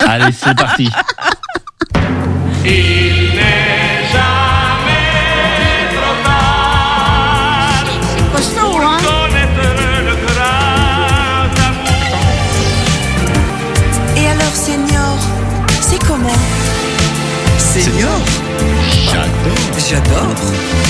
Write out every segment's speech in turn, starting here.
Allez, c'est parti. Il n'est jamais trop tard C'est costaud, pour hein? connaître le grand amour. Et alors, Senior, c'est comment? Senior? J'adore.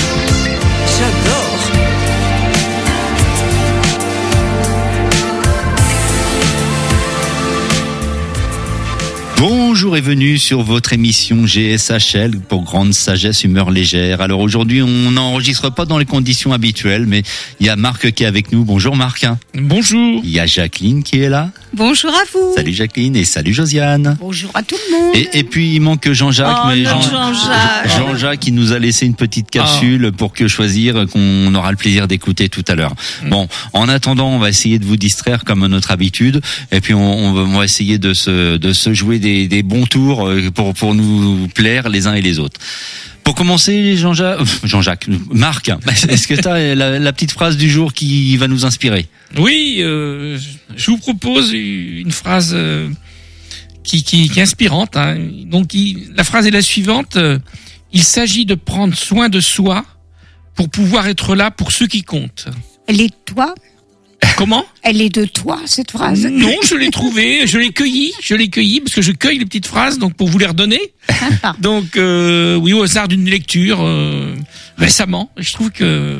Bonjour et bienvenue sur votre émission GSHL pour Grande Sagesse Humeur Légère. Alors aujourd'hui, on n'enregistre pas dans les conditions habituelles, mais il y a Marc qui est avec nous. Bonjour Marc. Bonjour. Il y a Jacqueline qui est là. Bonjour à vous. Salut Jacqueline et salut Josiane. Bonjour à tout le monde. Et puis il manque Jean-Jacques, Oh, mais non, Jean-Jacques. Jean-Jacques qui nous a laissé une petite capsule pour que choisir qu'on aura le plaisir d'écouter tout à l'heure. Bon, en attendant, on va essayer de vous distraire comme à notre habitude, et puis on va essayer de se jouer des bons tours pour nous plaire les uns et les autres. Pour commencer, Marc, est-ce que tu as la petite phrase du jour qui va nous inspirer? Oui, je vous propose une phrase qui est inspirante. Hein. Donc, la phrase est la suivante. Il s'agit de prendre soin de soi pour pouvoir être là pour ceux qui comptent. Elle est de toi? Comment? Elle est de toi, cette phrase? Non, je l'ai trouvée, je l'ai cueillie, parce que je cueille les petites phrases, donc pour vous les redonner. Sympa. Donc, oui, au hasard d'une lecture récemment, je trouve que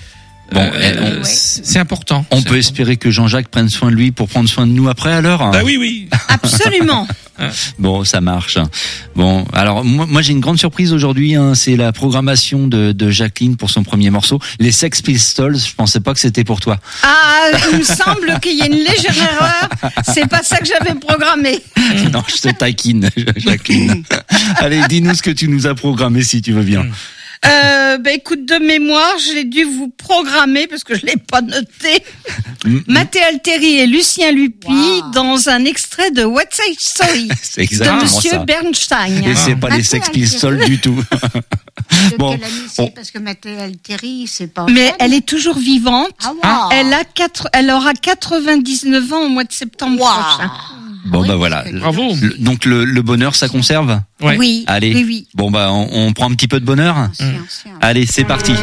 c'est important. On peut espérer que Jean-Jacques prenne soin de lui pour prendre soin de nous après, alors? Bah oui. Absolument. Bon, ça marche. Bon, alors moi j'ai une grande surprise aujourd'hui. Hein, c'est la programmation de Jacqueline pour son premier morceau, les Sex Pistols. Je pensais pas que c'était pour toi. Ah, il me semble qu'il y a une légère erreur. C'est pas ça que j'avais programmé. Non, je te taquine, Jacqueline. Allez, dis-nous ce que tu nous as programmé si tu veux bien. Écoute, de mémoire, j'ai dû vous programmer, parce que je l'ai pas noté, Matteo Altieri et Lucien Lupi dans un extrait de What's Side Story C'est de exactement Monsieur ça. Bernstein. Et c'est pas les Sex Pistols du tout. De Bon, quelle année c'est Parce que Matteo Altieri, c'est pas... Mais elle est toujours vivante. Ah, wow. Elle aura 99 ans au mois de septembre prochain. Bon, oui, bah voilà. parce que- Bravo. Donc le bonheur, ça conserve? Ouais. Oui, Allez. oui. Bon, bah on prend un petit peu de bonheur? Ancien. Allez, c'est parti.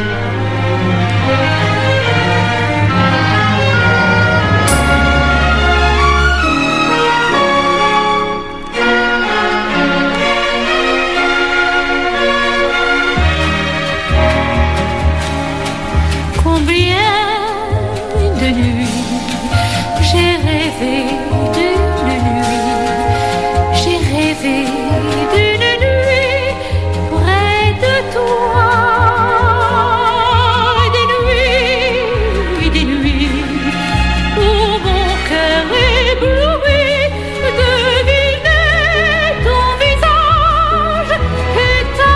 Combien de nuits j'ai rêvé d'une nuit, j'ai rêvé d'une nuit près de toi, des nuits où mon cœur ébloui devinait ton visage et ta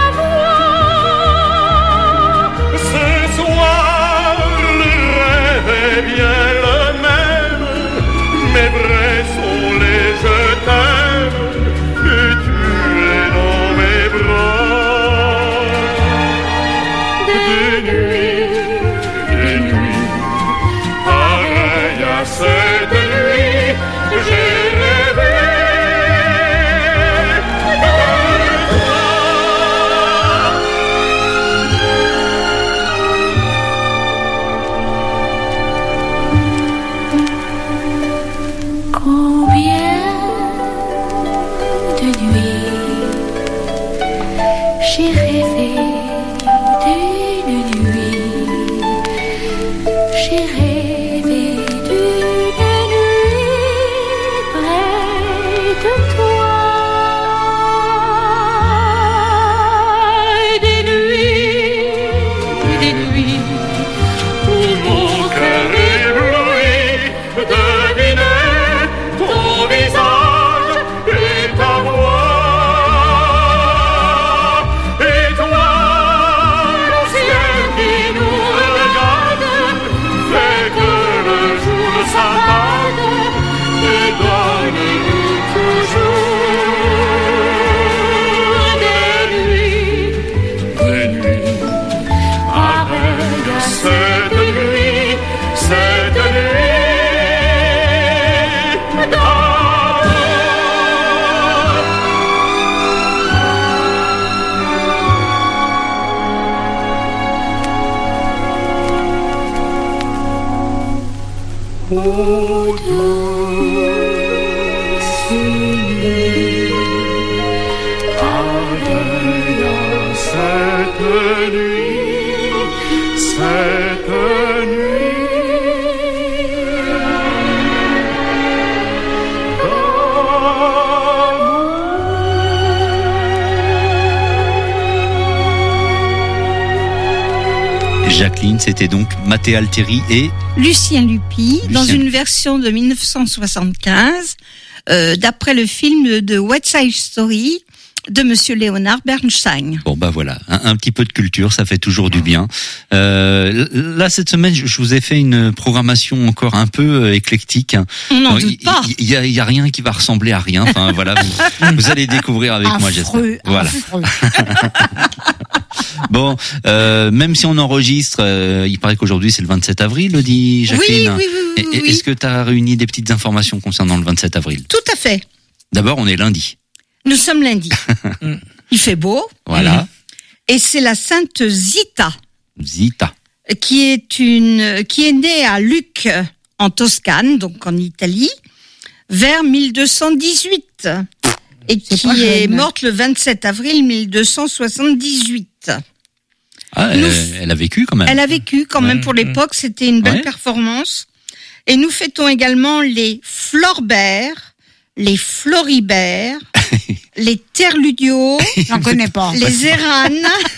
voix. Ce soir, le rêve est bien le même. Mes vrais sont les je t'aime, et tu es dans mes bras. Des nuits, pareilles à cette nuit, j'ai rêvé de toi. Combien de nuits j'ai rêvé d'une nuit, j'ai rêvé d'une nuit près de toi, des nuits où mon cœur ébloui, devinait ton visage et ta voix. Et toi, le ciel qui nous regarde, fait que le jour s'attende et donne-nous toujours ô douce nuit, pareille à cette nuit, cette nuit Jacqueline, c'était donc Matteo Altieri et Lucien Lupy, dans Lucien. une version de 1975, d'après le film de West Side Story de Monsieur Leonard Bernstein. bon bah voilà, un petit peu de culture, ça fait toujours du bien. Là cette semaine, je vous ai fait une programmation encore un peu éclectique. On n'en Il doute pas. y a rien qui va ressembler à rien. Enfin voilà, vous allez découvrir avec moi, j'espère. Affreux, Voilà. affreux. Bon, même si on enregistre, il paraît qu'aujourd'hui c'est le 27 avril, le dit Jacqueline. Oui. Est-ce que tu as réuni des petites informations concernant le 27 avril? Tout à fait. D'abord, on est lundi. Nous sommes lundi. Il fait beau. Voilà. Et c'est la sainte Zita, Zita. qui est née à Lucque, en Toscane, donc en Italie, vers 1218. Et C'est qui pas est jeune. morte le 27 avril 1278. Ah, elle a vécu quand même. Elle a vécu quand même pour l'époque, c'était une belle Ouais. performance. Et nous fêtons également les Florbert, les Floribert, les Terludio, J'en connais pas. les Eranes,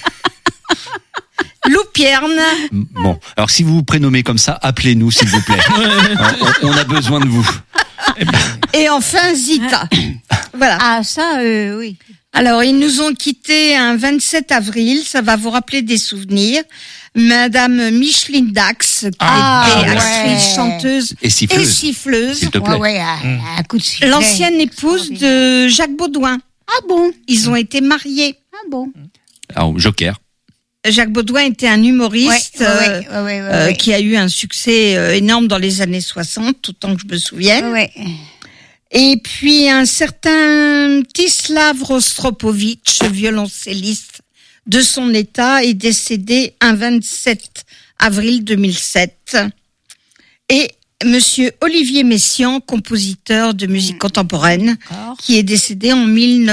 Loupierne. Bon, alors si vous vous prénommez comme ça, appelez-nous s'il vous plaît. on a besoin de vous. Et enfin Zita. Voilà. Ah, ça, oui. Alors, ils nous ont quittés un 27 avril, ça va vous rappeler des souvenirs. Madame Micheline Dax, qui Ah, était ouais. actrice, chanteuse Et et siffleuse, siffleuse. s'il te plaît. Ouais, un coup de sifflet. L'ancienne épouse de Jacques Baudouin. Ah bon? Ils ont été mariés. Ah bon? Alors, Joker. Jacques Baudouin était un humoriste ouais. qui a eu un succès énorme dans les années 60, autant que je me souvienne. Ouais. Et puis un certain Tislav Rostropovitch, violoncelliste de son état, est décédé un 27 avril 2007. Et Monsieur Olivier Messiaen, compositeur de musique contemporaine, D'accord. qui est décédé en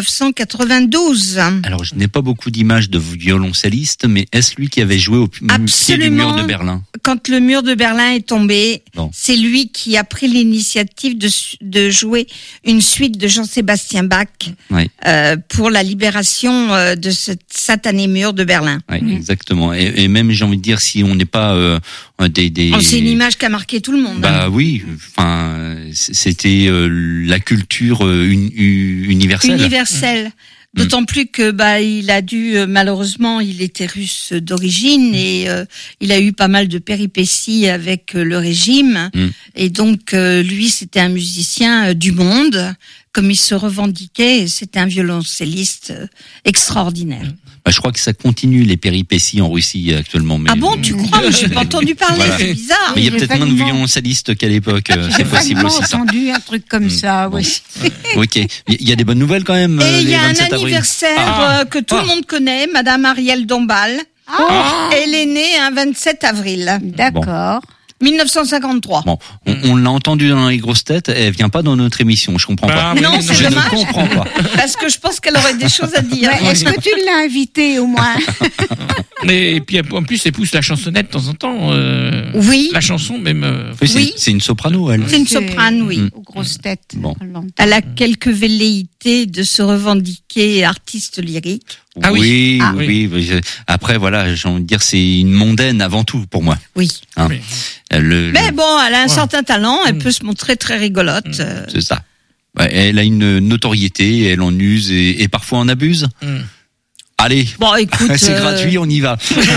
1992. Alors, je n'ai pas beaucoup d'images de violoncelliste, mais est-ce lui qui avait joué au pied du Absolument. mur de Berlin? Quand le mur de Berlin est tombé, Bon. c'est lui qui a pris l'initiative de jouer une suite de Jean-Sébastien Bach Oui, pour la libération de ce satané mur de Berlin. exactement. Et même, j'ai envie de dire, si on n'est pas des... Oh, c'est une image qui a marqué tout le monde. Bah oui, enfin, c'était la culture universelle. Universel. D'autant plus que il a dû malheureusement, il était russe d'origine et il a eu pas mal de péripéties avec le régime et donc lui c'était un musicien du monde, comme il se revendiquait, c'était un violoncelliste extraordinaire. Bah, je crois que ça continue les péripéties en Russie actuellement. Mais, Ah bon, tu crois? J'ai pas entendu parler, Voilà. c'est bizarre. Mais il y a J'ai peut-être moins de vaguement- violoncellistes qu'à l'époque. C'est J'ai possible vaguement aussi ça. entendu un truc comme ça, Bon. oui. Ok, il y a des bonnes nouvelles quand même. Et il y les a un 27 avril. anniversaire que tout le monde connaît, Madame Ariel Dombal. Elle est née un 27 avril D'accord. 1953. Bon, on l'a entendu dans les grosses têtes. Elle vient pas dans notre émission. Je comprends pas. Ah, Non, oui, c'est Je dommage. ne comprends pas. Parce que je pense qu'elle aurait des choses à dire. Ouais, est-ce que tu l'as invité au moins? Et puis en plus, elle pousse la chansonnette de temps en temps. Oui, La chanson même. Oui, Oui. c'est une soprano, elle. c'est une soprane, oui. Aux grosses têtes. Bon. on l'entend. Elle a quelques velléités de se revendiquer artiste lyrique. Ah oui. Oui. Après, voilà, j'ai envie de dire, c'est une mondaine avant tout pour moi. Oui. Hein. Oui. Mais bon, elle a un Ouais. certain talent, elle peut se montrer très rigolote. C'est ça. Ouais, elle a une notoriété, elle en use et parfois en abuse. Allez, Bon, écoute. c'est gratuit, on y va.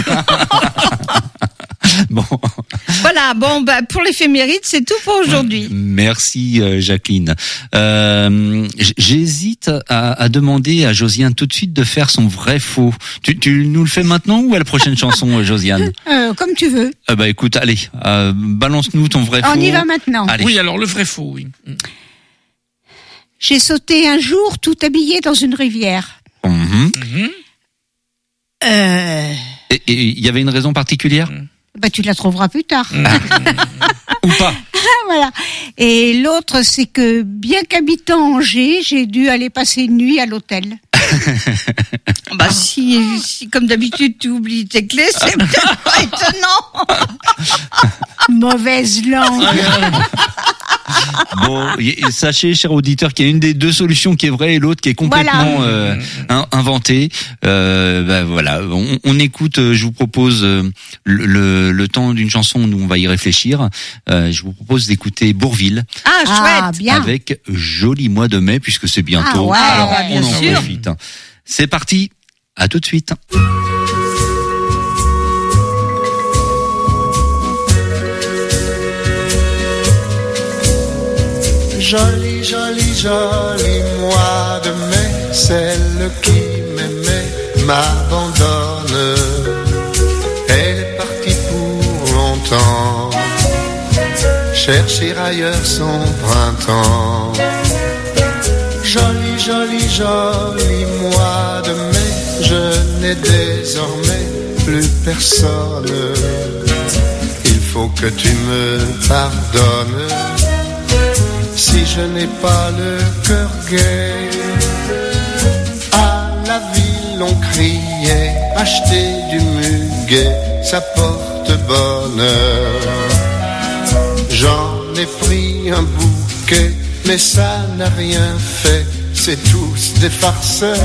Bon, Voilà, bon, pour l'éphéméride, c'est tout pour aujourd'hui. merci Jacqueline. J'hésite à demander à Josiane tout de suite de faire son vrai faux. Tu nous le fais maintenant ou à la prochaine chanson, Josiane? Comme tu veux. Bah écoute, allez, balance-nous ton vrai faux. On y va maintenant. Allez. Oui, alors le vrai faux, oui. J'ai sauté un jour tout habillé dans une rivière. Mhm. Euh, Et il y avait une raison particulière? tu la trouveras plus tard. Ou pas. Voilà. Et l'autre, c'est que bien qu'habitant Angers, j'ai dû aller passer une nuit à l'hôtel. Bah si comme d'habitude tu oublies tes clés, c'est peut-être pas étonnant. Mauvaise langue. Bon, sachez, chers auditeurs, qu'il y a une des deux solutions qui est vraie et l'autre qui est complètement inventée. Voilà, on écoute. Je vous propose le temps d'une chanson où on va y réfléchir. Je vous propose d'écouter Bourvil. Chouette. Bien. Avec Joli mois de mai, puisque c'est bientôt. ouais, Alors, bien on en sûr. profite. C'est parti. À tout de suite. Joli, joli, joli mois de mai, celle qui m'aimait m'abandonne. Elle est partie pour longtemps, chercher ailleurs son printemps. Joli, joli, joli mois de mai, je n'ai désormais plus personne. Il faut que tu me pardonnes si je n'ai pas le cœur gai. À la ville on criait, acheter du muguet, ça porte bonheur. J'en ai pris un bouquet, mais ça n'a rien fait, c'est tous des farceurs.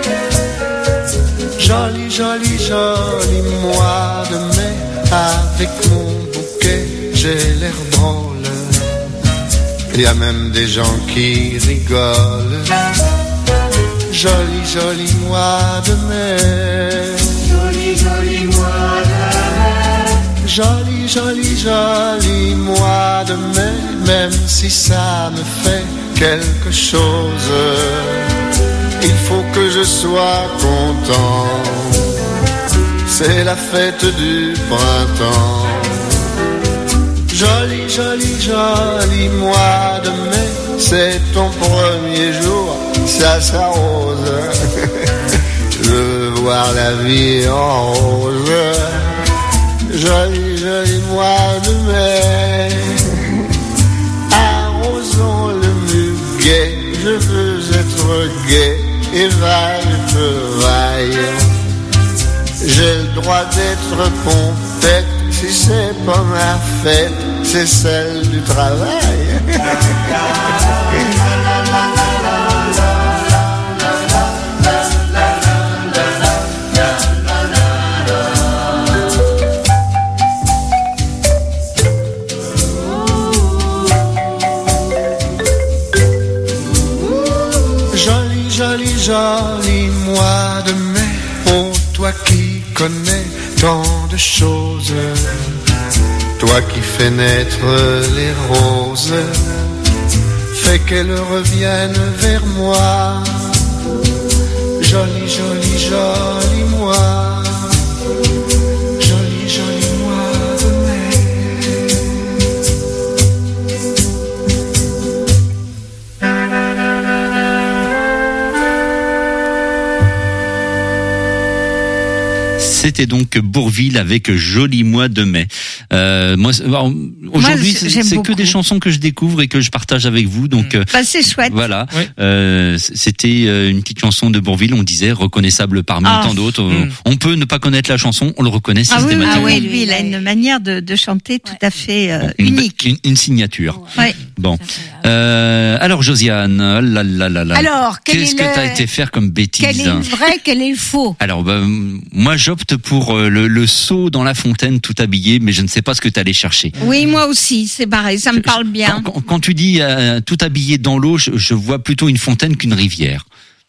Joli, joli, joli mois de mai, avec mon bouquet, j'ai l'air drôle. Il y a même des gens qui rigolent. Joli, joli mois de mai. Joli, joli mois de mai. Joli, joli, joli mois de mai. Même si ça me fait quelque chose, il faut que je sois content. C'est la fête du printemps. Joli, joli, joli mois de mai, c'est ton premier jour, ça s'arrose. Je veux voir la vie en rose. Joli, joli mois de mai, arrosons le muguet. Je veux être gai et vaille que vaille. J'ai le droit d'être pompette. Si c'est pas ma fête, c'est celle du travail. Joli, joli, joli mois de mai. Oh, toi qui connais tant de choses, toi qui fais naître les roses, fais qu'elles reviennent vers moi. Joli, joli, joli mois. Joli, joli mois de mai. C'était donc Bourvil avec Joli mois de mai. Moi, aujourd'hui, c'est que des chansons que je découvre et que je partage avec vous. Donc, c'est chouette. Voilà. Ouais. C'était une petite chanson de Bourvil. On disait reconnaissable parmi tant d'autres. On peut ne pas connaître la chanson, on le reconnaît systématiquement. Oui, lui, il a une manière de chanter tout à fait unique. Une signature. Ouais. Bon. Alors Josiane, Alors, qu'est-ce que t'as été faire comme bêtise? Quel est le vrai, quel est le faux? Alors, moi, j'opte pour le saut dans la fontaine tout habillé, mais je ne sais pas ce que t'allais chercher. Oui, moi aussi, c'est pareil, ça me parle bien. Quand tu dis tout habillé dans l'eau, je vois plutôt une fontaine qu'une rivière.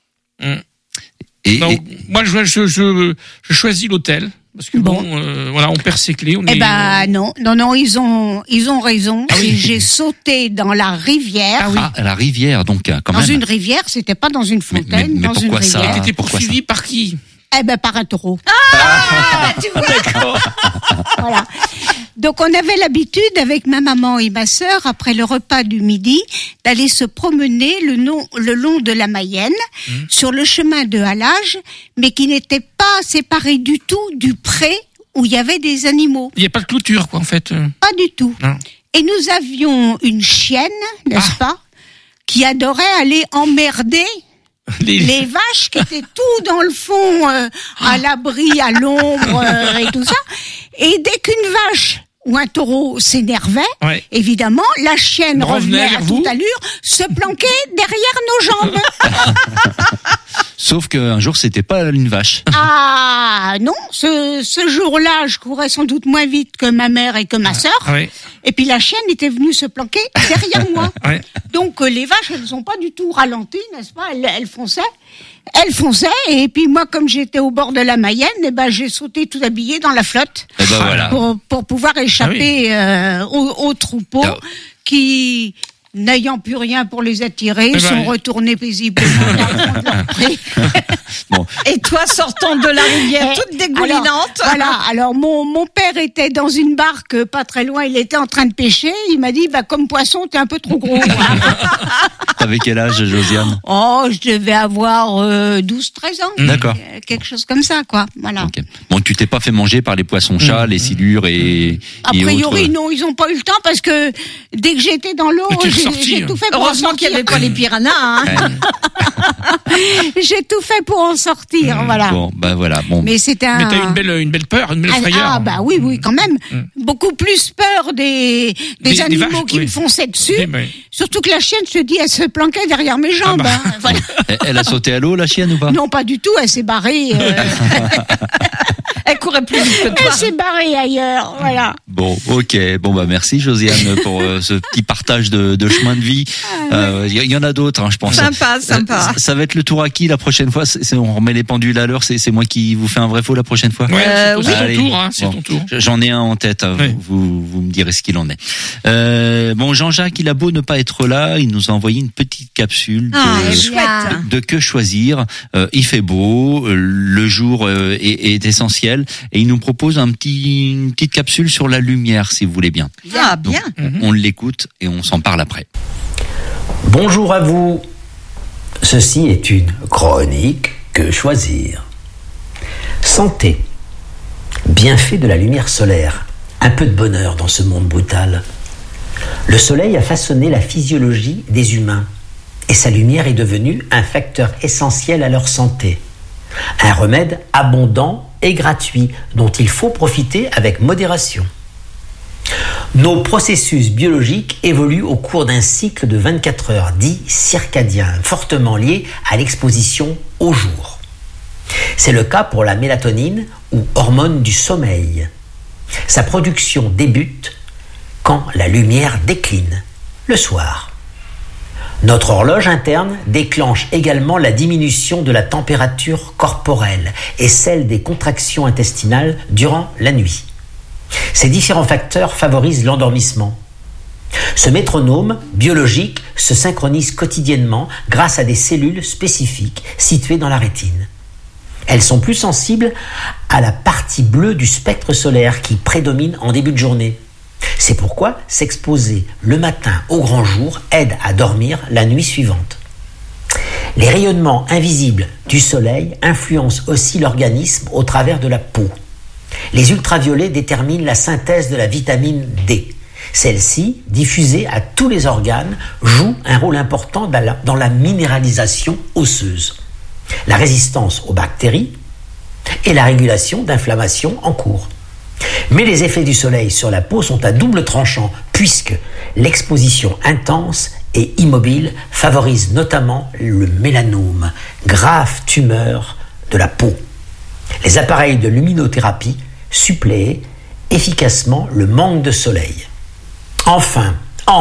Moi, je choisis l'hôtel. Parce que voilà, on perd ses clés. Non, ils ont raison. J'ai sauté dans la rivière. La rivière, donc quand même. Dans une rivière, c'était pas dans une fontaine, mais dans une pourquoi ça? rivière. T'étais poursuivi par qui? Par un taureau. Tu vois. Voilà. Donc on avait l'habitude avec ma maman et ma sœur, après le repas du midi, d'aller se promener le long de la Mayenne, sur le chemin de halage, mais qui n'était pas séparé du tout du pré où il y avait des animaux. Il n'y a pas de clôture, quoi, en fait. Pas du tout. Non. Et nous avions une chienne, n'est-ce pas, qui adorait aller emmerder les vaches qui étaient tout dans le fond, à l'abri, à l'ombre et tout ça. Et dès qu'une vache ou un taureau s'énervait, évidemment, la chienne revenait à toute allure, se planquait derrière nos jambes. Sauf qu'un jour, c'était pas une vache. Ah non, ce jour-là, je courais sans doute moins vite que ma mère et que ma sœur. Et puis la chienne était venue se planquer derrière moi. Donc les vaches, elles n'ont pas du tout ralenti, n'est-ce pas ? Elles fonçaient. Elle fonçait, et puis moi, comme j'étais au bord de la Mayenne, j'ai sauté tout habillé dans la flotte pour pouvoir échapper aux troupeaux qui, n'ayant plus rien pour les attirer, sont retournés paisiblement dans le fond de leur pré. Et toi, sortant de la rivière, toute dégoulinante. Alors mon père était dans une barque pas très loin, il était en train de pêcher, il m'a dit, comme poisson, t'es un peu trop gros. T'avais quel âge, Josiane ? Oh, je devais avoir 12-13 ans. D'accord. Quelque chose comme ça, quoi. Voilà. Okay. Bon, tu t'es pas fait manger par les poissons-chats, les silures et a priori, autres... non, ils ont pas eu le temps parce que dès que j'étais dans l'eau, j'ai tout fait pour en sortir. Heureusement qu'il n'y avait pas les piranhas, hein. J'ai tout fait pour en sortir, voilà. Bon, voilà. Bon. Mais c'était Mais t'as une belle peur, une belle frayeur. Ah, oui, quand même. Beaucoup plus peur des animaux vaches, qui me fonçaient dessus. Oui. Surtout que la chienne se dit, elle se planquait derrière mes jambes. Voilà. Elle a sauté à l'eau, la chienne, ou pas ? Non, pas du tout, elle s'est barrée. Elle courait plus vite que toi. Elle s'est barrée ailleurs, voilà. Bon, ok. Bon, merci, Josiane, pour ce petit partage de chemin de vie. Il y en a d'autres, je pense. Sympa. Ça va être le tour à qui la prochaine fois ? On remet les pendules à l'heure, c'est moi qui vous fais un vrai faux la prochaine fois ? C'est ton tour, c'est ton tour. J'en ai un en tête, vous me direz ce qu'il en est. Jean-Jacques, il a beau ne pas être là, il nous a envoyé une petite capsule de que choisir. Il fait beau, le jour est essentiel, et il nous propose une petite capsule sur la lumière, si vous voulez bien. Ah, bien. Donc, on l'écoute et on s'en parle après. Bonjour à vous. Ceci est une chronique que choisir. Santé. Bienfait de la lumière solaire. Un peu de bonheur dans ce monde brutal. Le soleil a façonné la physiologie des humains et sa lumière est devenue un facteur essentiel à leur santé. Un remède abondant et gratuit dont il faut profiter avec modération. Nos processus biologiques évoluent au cours d'un cycle de 24 heures, dit circadien, fortement lié à l'exposition au jour. C'est le cas pour la mélatonine ou hormone du sommeil. Sa production débute quand la lumière décline, le soir. Notre horloge interne déclenche également la diminution de la température corporelle et celle des contractions intestinales durant la nuit. Ces différents facteurs favorisent l'endormissement. Ce métronome biologique se synchronise quotidiennement grâce à des cellules spécifiques situées dans la rétine. Elles sont plus sensibles à la partie bleue du spectre solaire qui prédomine en début de journée. C'est pourquoi s'exposer le matin au grand jour aide à dormir la nuit suivante. Les rayonnements invisibles du soleil influencent aussi l'organisme au travers de la peau. Les ultraviolets déterminent la synthèse de la vitamine D. Celle-ci, diffusée à tous les organes, joue un rôle important dans la minéralisation osseuse, la résistance aux bactéries et la régulation d'inflammation en cours. Mais les effets du soleil sur la peau sont à double tranchant puisque l'exposition intense et immobile favorise notamment le mélanome, grave tumeur de la peau. Les appareils de luminothérapie suppléent efficacement le manque de soleil. Enfin,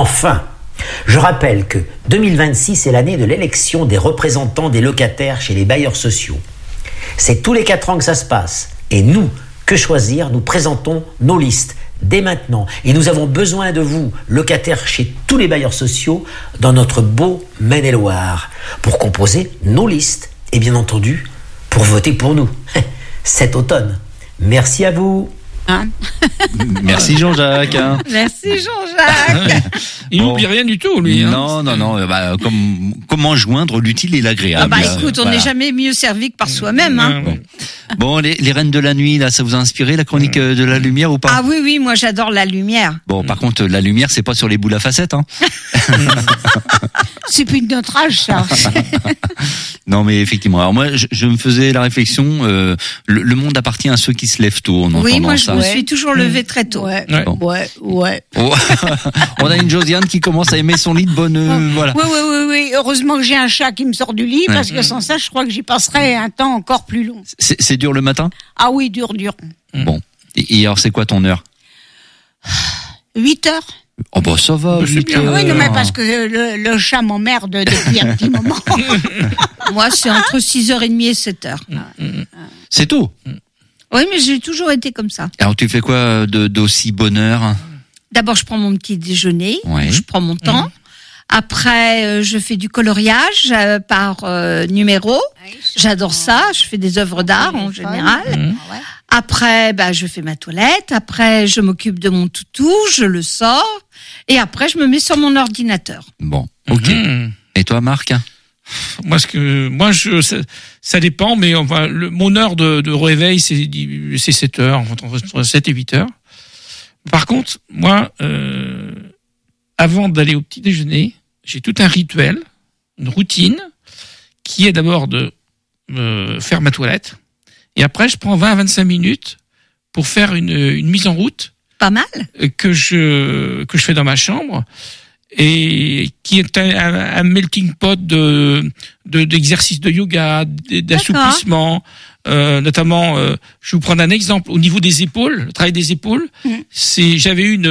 je rappelle que 2026 est l'année de l'élection des représentants des locataires chez les bailleurs sociaux. C'est tous les 4 ans que ça se passe. Et nous, Que Choisir, nous présentons nos listes dès maintenant. Et nous avons besoin de vous, locataires chez tous les bailleurs sociaux, dans notre beau Maine-et-Loire, pour composer nos listes. Et bien entendu, pour voter pour nous cet automne. Merci à vous. Hein. Merci Jean-Jacques. Hein. Merci Jean-Jacques. Il n'oublie rien du tout, lui. Hein. Non. Bah, comment joindre l'utile et l'agréable. Écoute, on n'est jamais mieux servi que par soi-même. Hein. Bon, les reines de la nuit, là, ça vous a inspiré la chronique de la lumière ou pas? Ah oui, moi j'adore la lumière. Bon, par contre, la lumière, c'est pas sur les boules à facettes, hein. C'est plus de notre âge, ça. Non, mais effectivement. Alors moi, je me faisais la réflexion, le monde appartient à ceux qui se lèvent tôt. Oui, moi je me suis toujours levée très tôt. Ouais. Ouais. On a une Josiane qui commence à aimer son lit de bonne, voilà. Oui. Heureusement que j'ai un chat qui me sort du lit, parce que sans ça, je crois que j'y passerais un temps encore plus long. C'est dur le matin? Ah oui, dur. Bon. Et alors, c'est quoi ton heure? 8 heures. Oh bah ça va, 8 heures. Oui, non, mais parce que le chat m'emmerde depuis un petit moment. Moi, c'est entre 6h30 et 7h. C'est tôt. Oui, mais j'ai toujours été comme ça. Alors, tu fais quoi d'aussi bonne heure? D'abord, je prends mon petit déjeuner. Ouais. Je prends mon temps. Après, je fais du coloriage par numéro. J'adore ça. Je fais des œuvres d'art en général. Après, je fais ma toilette. Après, je m'occupe de mon toutou. Je le sors. Et après, je me mets sur mon ordinateur. Bon, ok. Et toi, Marc? Ça dépend, mais mon heure de réveil, c'est 7 heures, entre 7 et 8 heures. Par contre, moi, avant d'aller au petit déjeuner, j'ai tout un rituel, une routine, qui est d'abord de faire ma toilette. Et après, je prends 20 à 25 minutes pour faire une mise en route. Pas mal. Que je fais dans ma chambre. Et qui est un melting pot d'exercices de yoga, d'assouplissement, notamment, je vais vous prendre un exemple au niveau des épaules, le travail des épaules. J'avais eu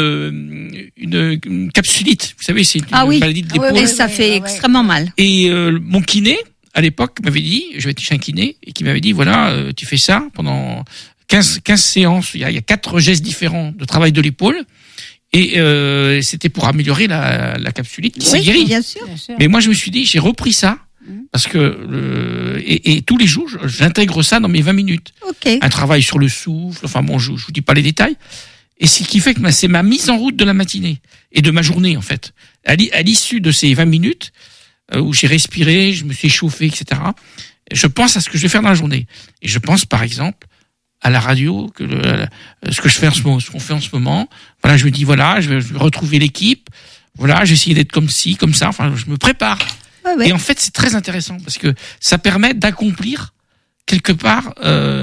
une capsulite, vous savez, c'est une maladie de l'épaule. Et ça fait extrêmement mal. Et mon kiné à l'époque m'avait dit, j'avais été chez un kiné et qui m'avait dit voilà, tu fais ça pendant 15 séances, il y a 4 gestes différents de travail de l'épaule. Et c'était pour améliorer la capsulite qui s'est guérie. Bien sûr. Mais moi, je me suis dit, j'ai repris ça parce que et tous les jours, j'intègre ça dans mes 20 minutes. Okay. Un travail sur le souffle. Enfin bon, je vous dis pas les détails. Et ce qui fait que c'est ma mise en route de la matinée et de ma journée en fait. À l'issue de ces 20 minutes où j'ai respiré, je me suis échauffé, etc. Je pense à ce que je vais faire dans la journée. Et je pense par exemple à la radio, ce que je fais ce qu'on fait en ce moment. Voilà, je me dis, voilà, je vais retrouver l'équipe. Voilà, j'ai essayé d'être comme ci, comme ça. Enfin, je me prépare. Ouais. Et en fait, c'est très intéressant parce que ça permet d'accomplir quelque part,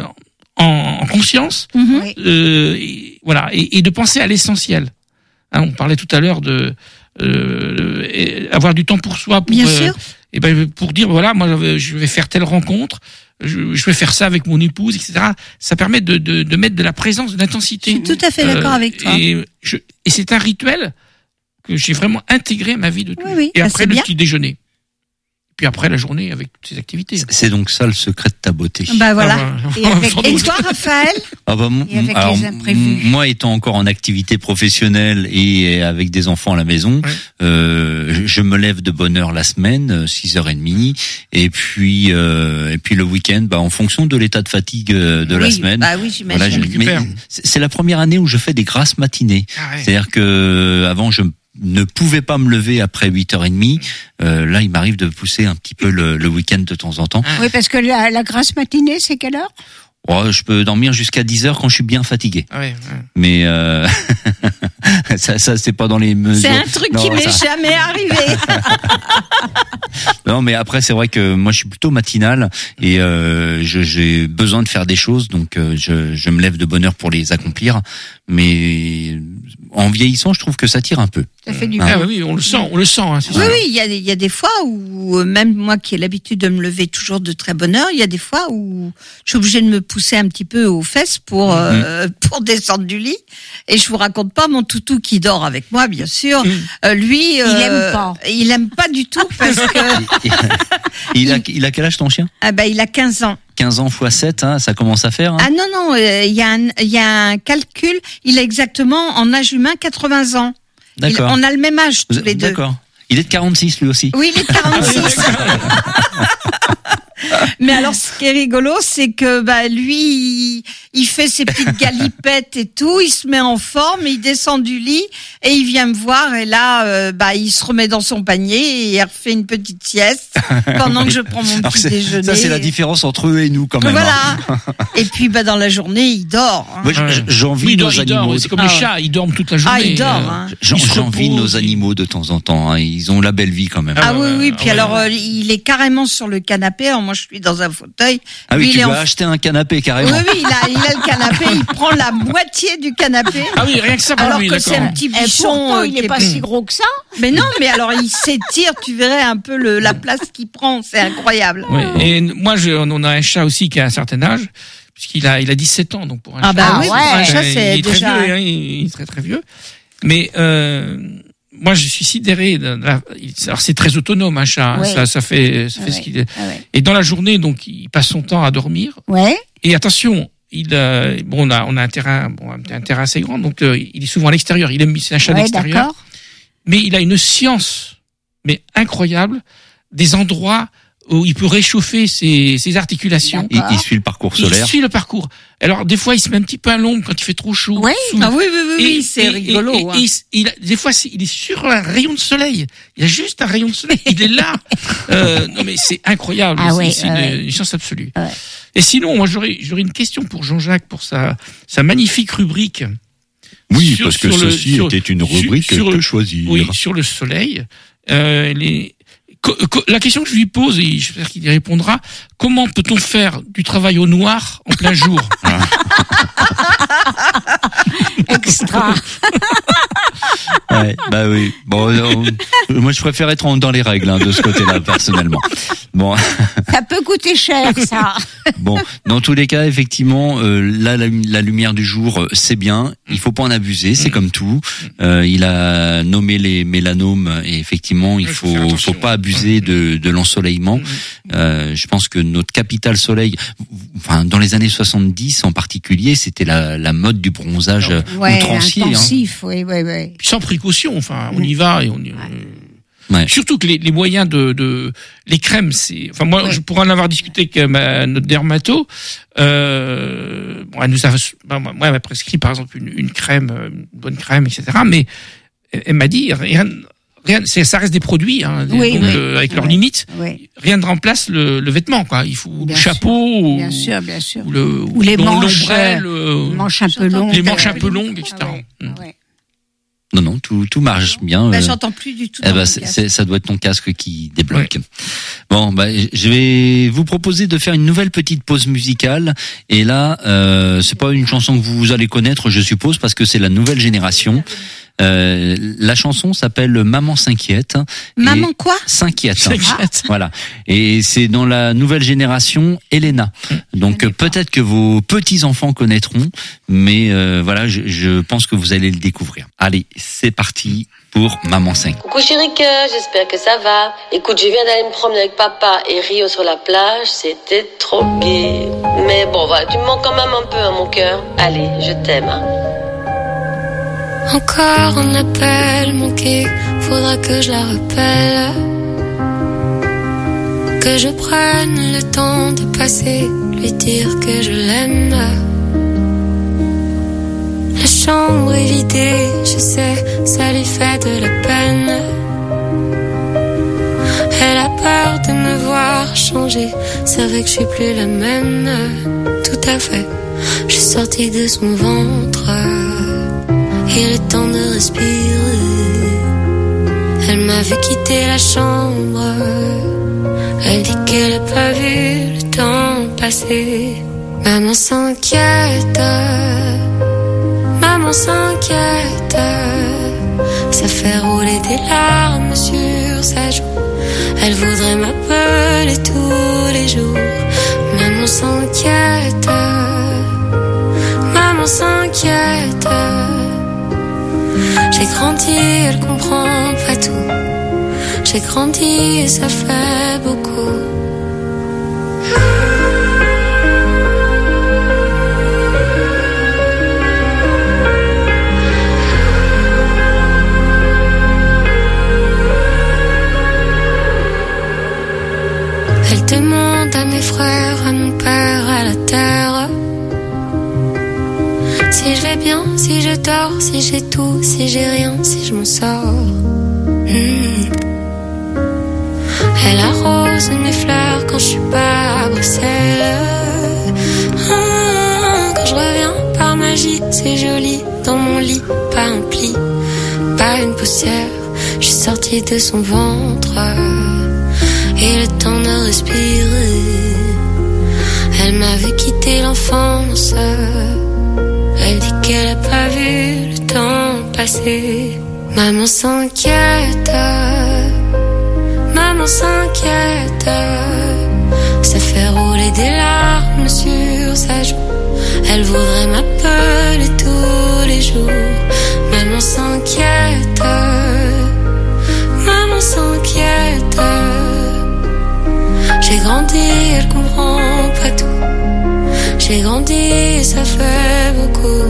en conscience, voilà, et de penser à l'essentiel. Hein, on parlait tout à l'heure de avoir du temps pour soi, Bien sûr. Et pour dire, voilà, moi, je vais faire telle rencontre. Je vais faire ça avec mon épouse, etc. Ça permet de mettre de la présence, de l'intensité. Je suis tout à fait d'accord avec toi. Et c'est un rituel que j'ai vraiment intégré à ma vie de tous les jours. Et après le petit déjeuner. Puis après la journée avec toutes ces activités. C'est donc ça le secret de ta beauté. Voilà. Et toi, Raphaël? Les imprévus. Moi, étant encore en activité professionnelle et avec des enfants à la maison, je me lève de bonne heure la semaine, 6h30, et puis le week-end, en fonction de l'état de fatigue de la semaine. Oui, j'imagine. Voilà, c'est la première année où je fais des grasses matinées. C'est-à-dire que avant je ne pouvais pas me lever après 8h30. Là, il m'arrive de pousser un petit peu le week-end de temps en temps. Oui, parce que la grasse matinée, c'est quelle heure? Je peux dormir jusqu'à 10h quand je suis bien fatigué. Mais ça c'est pas dans les mesures. C'est un truc qui m'est jamais arrivé. Non, mais après c'est vrai que moi je suis plutôt matinal et j'ai besoin de faire des choses, donc je me lève de bonne heure pour les accomplir. Mais en vieillissant, je trouve que ça tire un peu. Ça fait du bien. Oui, on le sent. Hein, oui, il y a des fois où même moi qui ai l'habitude de me lever toujours de très bonne heure, il y a des fois où je suis obligée de me pousser un petit peu aux fesses pour descendre du lit. Et je vous raconte pas mon toutou qui dort avec moi, bien sûr. Lui, il aime pas. Il aime pas du tout parce que il a quel âge ton chien? Il a 15 ans. 15 ans x 7, hein, ça commence à faire. Hein. Ah non, il y a un calcul. Il a exactement en âge humain 80 ans. D'accord. On a le même âge tous les deux. D'accord. Il est de 46 lui aussi. Oui, il est de 46. Mais alors, ce qui est rigolo, c'est que lui, il fait ses petites galipettes et tout, il se met en forme, il descend du lit et il vient me voir et là, il se remet dans son panier et il refait une petite sieste pendant que je prends mon petit déjeuner. Ça, c'est la différence entre eux et nous quand même. Voilà. Et puis, dans la journée, il dort. Hein. Moi, j'envie nos animaux. C'est comme les chats, ils dorment toute la journée. Ah, ils dorment. Hein. J'envie nos animaux de temps en temps. Hein. Ils ont la belle vie quand même. Oui. Puis il est carrément sur le canapé. Alors moi, je suis dans un fauteuil. Ah oui, tu vas acheter un canapé carrément. Oui, il a le canapé. Il prend la moitié du canapé. Ah oui, rien que ça pour alors lui, que c'est un petit bichon. Il n'est pas si gros que ça. Mais non, mais alors il s'étire. Tu verrais un peu la place qu'il prend. C'est incroyable. Oui. Et moi, on a un chat aussi qui a un certain âge. Puisqu'il a 17 ans, donc pour un chat. Oui, pour un chat, c'est il est déjà... très vieux, hein, il est très très vieux. Mais moi, je suis sidéré. Alors, c'est très autonome, un chat. Ouais. Hein, ça fait ce qu'il est. Ouais. Et dans la journée, donc, il passe son temps à dormir. Ouais. Et attention, on a un terrain assez grand, donc il est souvent à l'extérieur. C'est un chat d'extérieur. D'accord. Mais il a une science, mais incroyable, des endroits où il peut réchauffer ses articulations. Il suit le parcours solaire. Il suit le parcours. Alors, des fois, il se met un petit peu à l'ombre quand il fait trop chaud. Oui. Oui, c'est rigolo. Des fois, il est sur un rayon de soleil. Il y a juste un rayon de soleil. Il est là. Non, mais c'est incroyable. C'est une chance absolue. Ouais. Et sinon, moi, j'aurais une question pour Jean-Jacques pour sa magnifique rubrique. Oui, parce que ceci était une rubrique que choisir. Oui, sur le soleil. La question que je lui pose, et j'espère qu'il y répondra, comment peut-on faire du travail au noir en plein jour? Extra. Ouais, oui. Bon, moi je préfère être dans les règles de ce côté-là personnellement. Bon. Ça peut coûter cher, ça. Bon, dans tous les cas, effectivement, là la lumière du jour, c'est bien. Il faut pas en abuser, c'est comme tout. Il a nommé les mélanomes et effectivement, il faut pas abuser de l'ensoleillement. Je pense que notre capital soleil, dans les années 70 en particulier, c'était la mode du bronzage outrancier. Intensif, oui. Sans précaution, on y va et on y... Surtout que les moyens les crèmes, je pourrais en avoir discuté avec notre dermato. Elle m'a prescrit par exemple une crème, une bonne crème, etc. Mais elle m'a dit rien, ça reste des produits, avec leurs limites. Oui. Rien ne remplace le vêtement, quoi. Il faut le chapeau, bien sûr. Ou les manches, manches un peu longues, les manches un peu longues, etc. Non, tout marche bien. J'entends plus du tout. Ça doit être ton casque qui débloque. Ouais. Bon, je vais vous proposer de faire une nouvelle petite pause musicale. Et là, c'est pas une chanson que vous allez connaître, je suppose, parce que c'est la nouvelle génération. La chanson s'appelle Maman s'inquiète. Maman quoi? S'inquiète. Voilà. Et c'est dans la nouvelle génération Elena. Donc peut-être que vos petits enfants connaîtront, mais je pense que vous allez le découvrir. Allez, c'est parti pour Maman s'inquiète. Coucou chérie cœur, j'espère que ça va. Écoute, je viens d'aller me promener avec papa et Rio sur la plage, c'était trop gai. Mais bon, voilà, tu me manques quand même un peu, mon cœur. Allez, je t'aime. Encore un appel manqué, faudra que je la rappelle. Que je prenne le temps de passer, lui dire que je l'aime. La chambre est vidée, je sais, ça lui fait de la peine. Elle a peur de me voir changer, c'est vrai que je suis plus la même. Tout à fait, je suis sortie de son ventre. Il est temps de respirer. Elle m'a vu quitter la chambre. Elle dit qu'elle a pas vu le temps passer. Maman s'inquiète. Maman s'inquiète. Ça fait rouler des larmes sur sa joue. Elle voudrait m'appeler tous les jours. Maman s'inquiète. Maman s'inquiète. J'ai grandi, elle comprend pas tout. J'ai grandi et ça fait beaucoup. Elle demande à mes frères, à mon père, à la terre. si je vais bien, si je dors, si j'ai tout, si j'ai rien, si je m'en sors. Elle arrose mes fleurs quand je suis pas à Bruxelles. Quand je reviens par magie, c'est joli dans mon lit, pas un pli, pas une poussière. Je suis sortie de son ventre et le temps de respirer. Elle m'avait quitté l'enfance. Elle dit qu'elle a pas vu le temps passer. Maman s'inquiète. Maman s'inquiète. Ça fait rouler des larmes sur sa joue. Elle voudrait m'appeler tous les jours. Maman s'inquiète. Maman s'inquiète. J'ai grandi, elle comprend pas tout. J'ai grandi, ça fait beaucoup.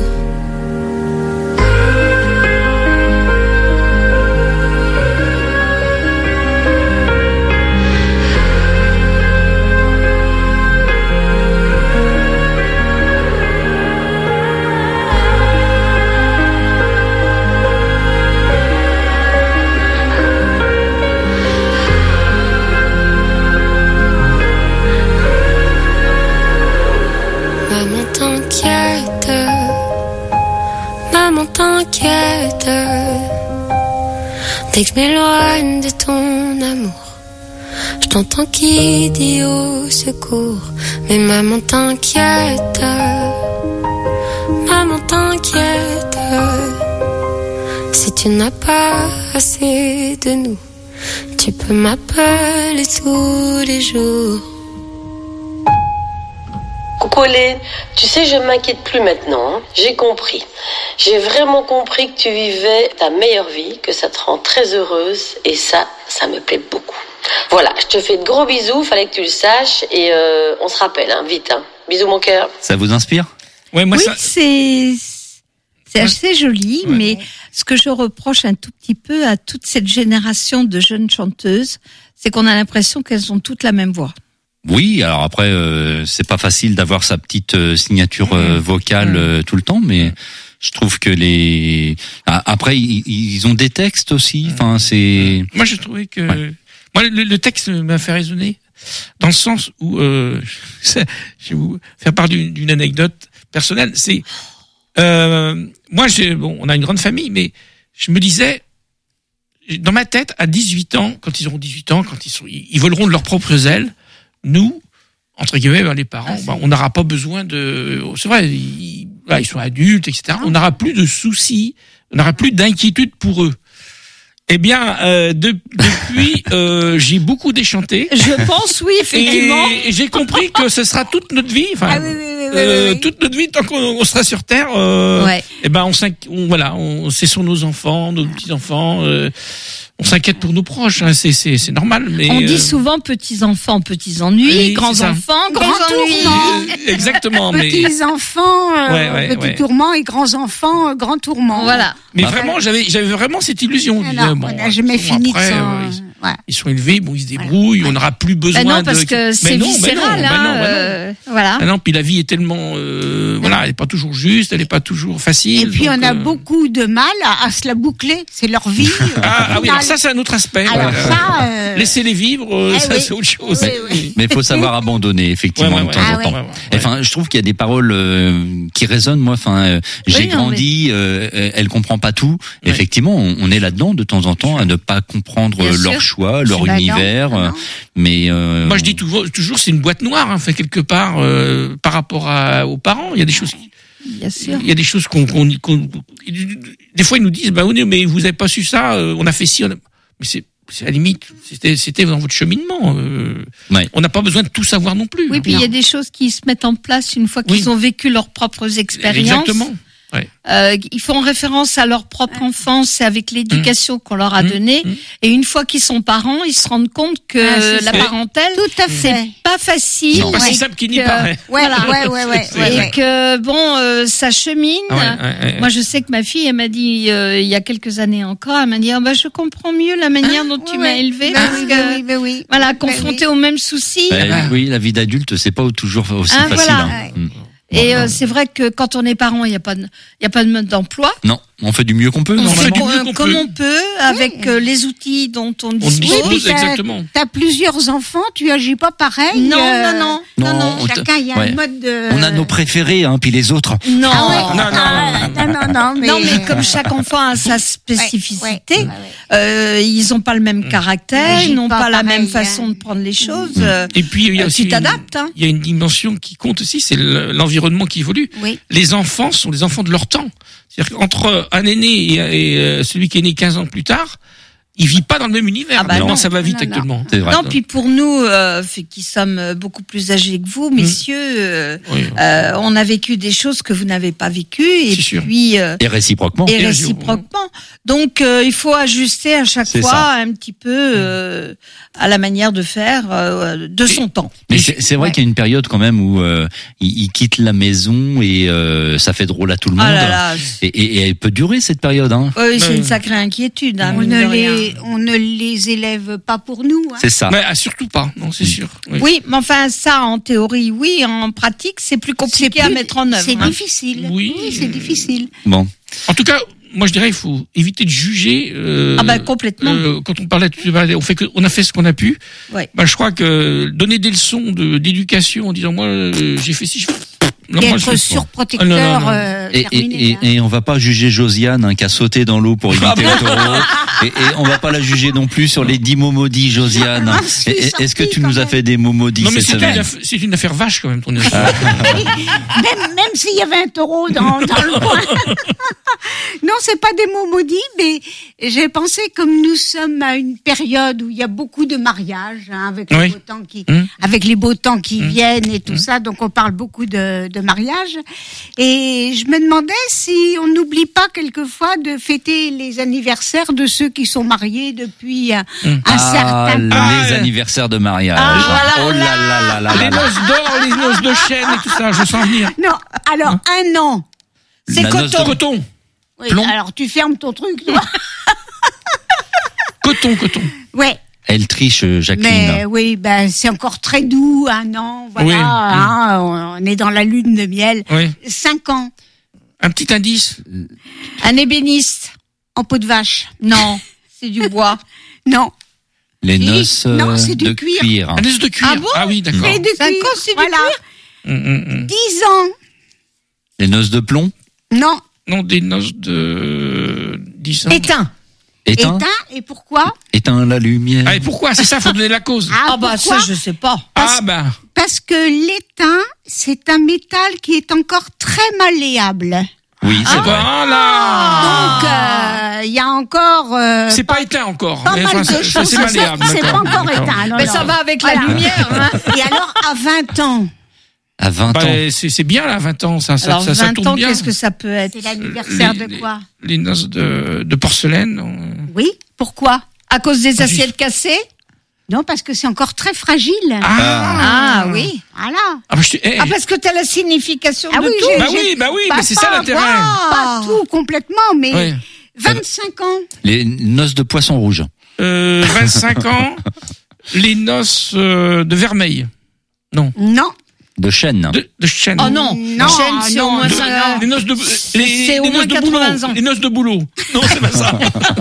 Maman t'inquiète. Dès que je m'éloigne de ton amour, je t'entends qui dit au secours. Mais maman t'inquiète. Maman t'inquiète. Si tu n'as pas assez de nous, tu peux m'appeler tous les jours. Coucou Hélène, tu sais, je m'inquiète plus maintenant, hein. J'ai compris. J'ai vraiment compris que tu vivais ta meilleure vie, que ça te rend très heureuse, et ça me plaît beaucoup. Voilà, je te fais de gros bisous, fallait que tu le saches, et on se rappelle, hein, vite. Hein. Bisous mon cœur. Ça vous inspire ? Ouais, moi, c'est assez joli, ouais. Mais ce que je reproche un tout petit peu à toute cette génération de jeunes chanteuses, c'est qu'on a l'impression qu'elles ont toutes la même voix. Oui, alors après c'est pas facile d'avoir sa petite signature vocale tout le temps, mais je trouve que après ils ont des textes aussi. Enfin c'est. Moi je trouvais que moi le texte m'a fait résonner dans le sens où je vais vous faire part d'une anecdote personnelle. C'est moi on a une grande famille, mais je me disais dans ma tête à 18 ans, quand ils auront 18 ans, quand ils voleront de leurs propres ailes. Nous, entre guillemets, les parents, on n'aura pas besoin de. C'est vrai, ils sont adultes, etc. On n'aura plus de soucis, on n'aura plus d'inquiétude pour eux. Eh bien, depuis, j'ai beaucoup déchanté. Je pense, oui, effectivement. Et j'ai compris que ce sera toute notre vie. Enfin, oui. Toute notre vie tant qu'on sera sur Terre. Eh ben, c'est sur nos enfants, nos petits enfants. On s'inquiète pour nos proches, hein, c'est normal. Mais on dit souvent petits enfants, petits ennuis, grands enfants, grands ennuis. Exactement. Petits enfants, petits tourments, et grands enfants, grands tourments. Voilà. Mais vraiment, j'avais vraiment cette illusion. On n'a jamais fini de ça. Ils sont élevés, ils se débrouillent, on n'aura plus besoin de. Non, parce que c'est viscéral, voilà. Non, puis la vie est tellement, elle n'est pas toujours juste, elle n'est pas toujours facile. Et puis on a beaucoup de mal à se la boucler, c'est leur vie. Oui, alors ça c'est un autre aspect. Alors laissez-les vivre, ça c'est autre chose. Mais il faut savoir abandonner effectivement de temps en temps. Enfin, je trouve qu'il y a des paroles qui résonnent. Moi, j'ai grandi, elle comprend pas tout. Effectivement, on est là-dedans de temps en temps à ne pas comprendre leur choix, leur univers. Mais moi, je dis toujours, c'est une boîte noire, hein, fait quelque part par rapport aux parents. Il y a des choses. Bien sûr. Il y a des choses des fois ils nous disent oui, mais vous avez pas su ça, on a fait ci, mais c'est à la limite, c'était dans votre cheminement. On n'a pas besoin de tout savoir non plus. Oui, puis il y a des choses qui se mettent en place une fois qu'ils ont vécu leurs propres expériences. Exactement. Ils font référence à leur propre enfance et avec l'éducation qu'on leur a donnée. Et une fois qu'ils sont parents, ils se rendent compte que la parentèle, tout à fait, c'est pas facile. Pas si simple qu'il n'y paraît. Et que ça chemine. Moi, je sais que ma fille, elle m'a dit il y a quelques années encore, elle m'a dit je comprends mieux la manière dont tu m'as élevée parce que voilà, confrontée aux mêmes soucis. Oui, la vie d'adulte, c'est pas toujours aussi facile. Voilà. Et c'est vrai que quand on est parent, il y a pas de mode d'emploi. Non, on fait du mieux qu'on peut. On fait normalement. comme on peut, avec les outils dont on dispose. Exactement. T'as plusieurs enfants, tu agis pas pareil. Non. Chacun, il y a un mode de... On a nos préférés, hein, puis les autres. Non. Non, mais... Non, mais comme chaque enfant a sa spécificité, ils ont pas le même caractère, ils n'ont pas la même façon de prendre les choses. Et puis, il y a aussi tu t'adaptes. Il y a une dimension qui compte aussi, c'est l'environnement qui évolue. Oui. Les enfants sont les enfants de leur temps. C'est-à-dire qu'entre un aîné et celui qui est né 15 ans plus tard, ils vivent pas dans le même univers. Non, ça va vite actuellement. C'est vrai. Non, puis pour nous, qui sommes beaucoup plus âgés que vous, messieurs, on a vécu des choses que vous n'avez pas vécues, et puis et réciproquement. Donc il faut ajuster à chaque fois un petit peu à la manière de faire de son temps. Mais c'est vrai qu'il y a une période quand même où il quitte la maison et ça fait drôle à tout le monde. Et elle peut durer cette période. Hein. Oui, c'est une sacrée inquiétude. Hein, on ne les élève pas pour nous. Hein. C'est ça. Mais surtout pas, non, c'est sûr. Oui, mais enfin ça, en théorie, oui, en pratique, c'est plus compliqué à mettre en œuvre. C'est difficile. Oui, c'est difficile. Bon. En tout cas, moi je dirais, il faut éviter de juger. Complètement. Quand on parlait, on a fait ce qu'on a pu. Ouais. Je crois que donner des leçons d'éducation en disant moi j'ai fait ci, je fais. Non, être surprotecteur. Et on va pas juger Josiane qui a sauté dans l'eau pour éviter le taureau. Et on va pas la juger non plus sur les 10 mots maudits, Josiane. Est-ce que tu nous as fait des mots maudits cette semaine? C'est une affaire vache quand même ton même s'il y avait un taureau dans le coin. Non, c'est pas des mots maudits, mais j'ai pensé, comme nous sommes à une période où il y a beaucoup de mariages, avec les beaux temps avec les beaux temps qui viennent et tout ça, donc on parle beaucoup de mariage, et je me demandais si on n'oublie pas quelquefois de fêter les anniversaires de ceux qui sont mariés depuis un certain temps. Les anniversaires de mariage. Oh là là. Les noces d'or, les noces de chêne et tout ça, je sens venir. Non, alors un an. C'est coton. Oui, alors tu fermes ton truc, toi. Coton. Ouais. Elle triche, Jacqueline. Mais oui, c'est encore très doux, un an, voilà. On est dans la lune de miel. 5 ans. Un petit indice. Un ébéniste. En peau de vache. Non, c'est du bois. Non. Les noces c'est du de cuir. Les noces de cuir. Ah bon? Ah oui, d'accord. C'est du cuir. C'est du cuir. 10 ans. Les noces de plomb? Non. Non, des noces de 10 ans. Éteint. Et pourquoi? Éteins la lumière. Ah, et pourquoi? C'est ça, faut donner la cause. Ça, je sais pas. Parce que l'étain, c'est un métal qui est encore très malléable. Oui, c'est vrai. Voilà. Donc, il y a encore... c'est pas éteint encore. Pas mal de choses. C'est malléable. C'est pas encore éteint. Mais ça va avec la lumière. Hein. Et alors, à 20 ans? À 20 ans. C'est bien, là, 20 ans. Ça 20 tourne ans, bien. qu'est-ce que ça peut être? C'est l'anniversaire de quoi? Les noces de porcelaine. Oui, pourquoi? À cause des assiettes cassées? Non, parce que c'est encore très fragile. Oui. Voilà. Parce que t'as la signification de tout. Bah oui, mais c'est ça l'intérêt. Pas tout complètement, mais 25 ans. Les noces de poisson rouge. 25 ans. Les noces de vermeil. Non. De chêne. De chêne. Oh non. Chêne, c'est au moins ça. Les noces de c'est au moins 80 ans. Les noces de boulot. Non, c'est pas ça.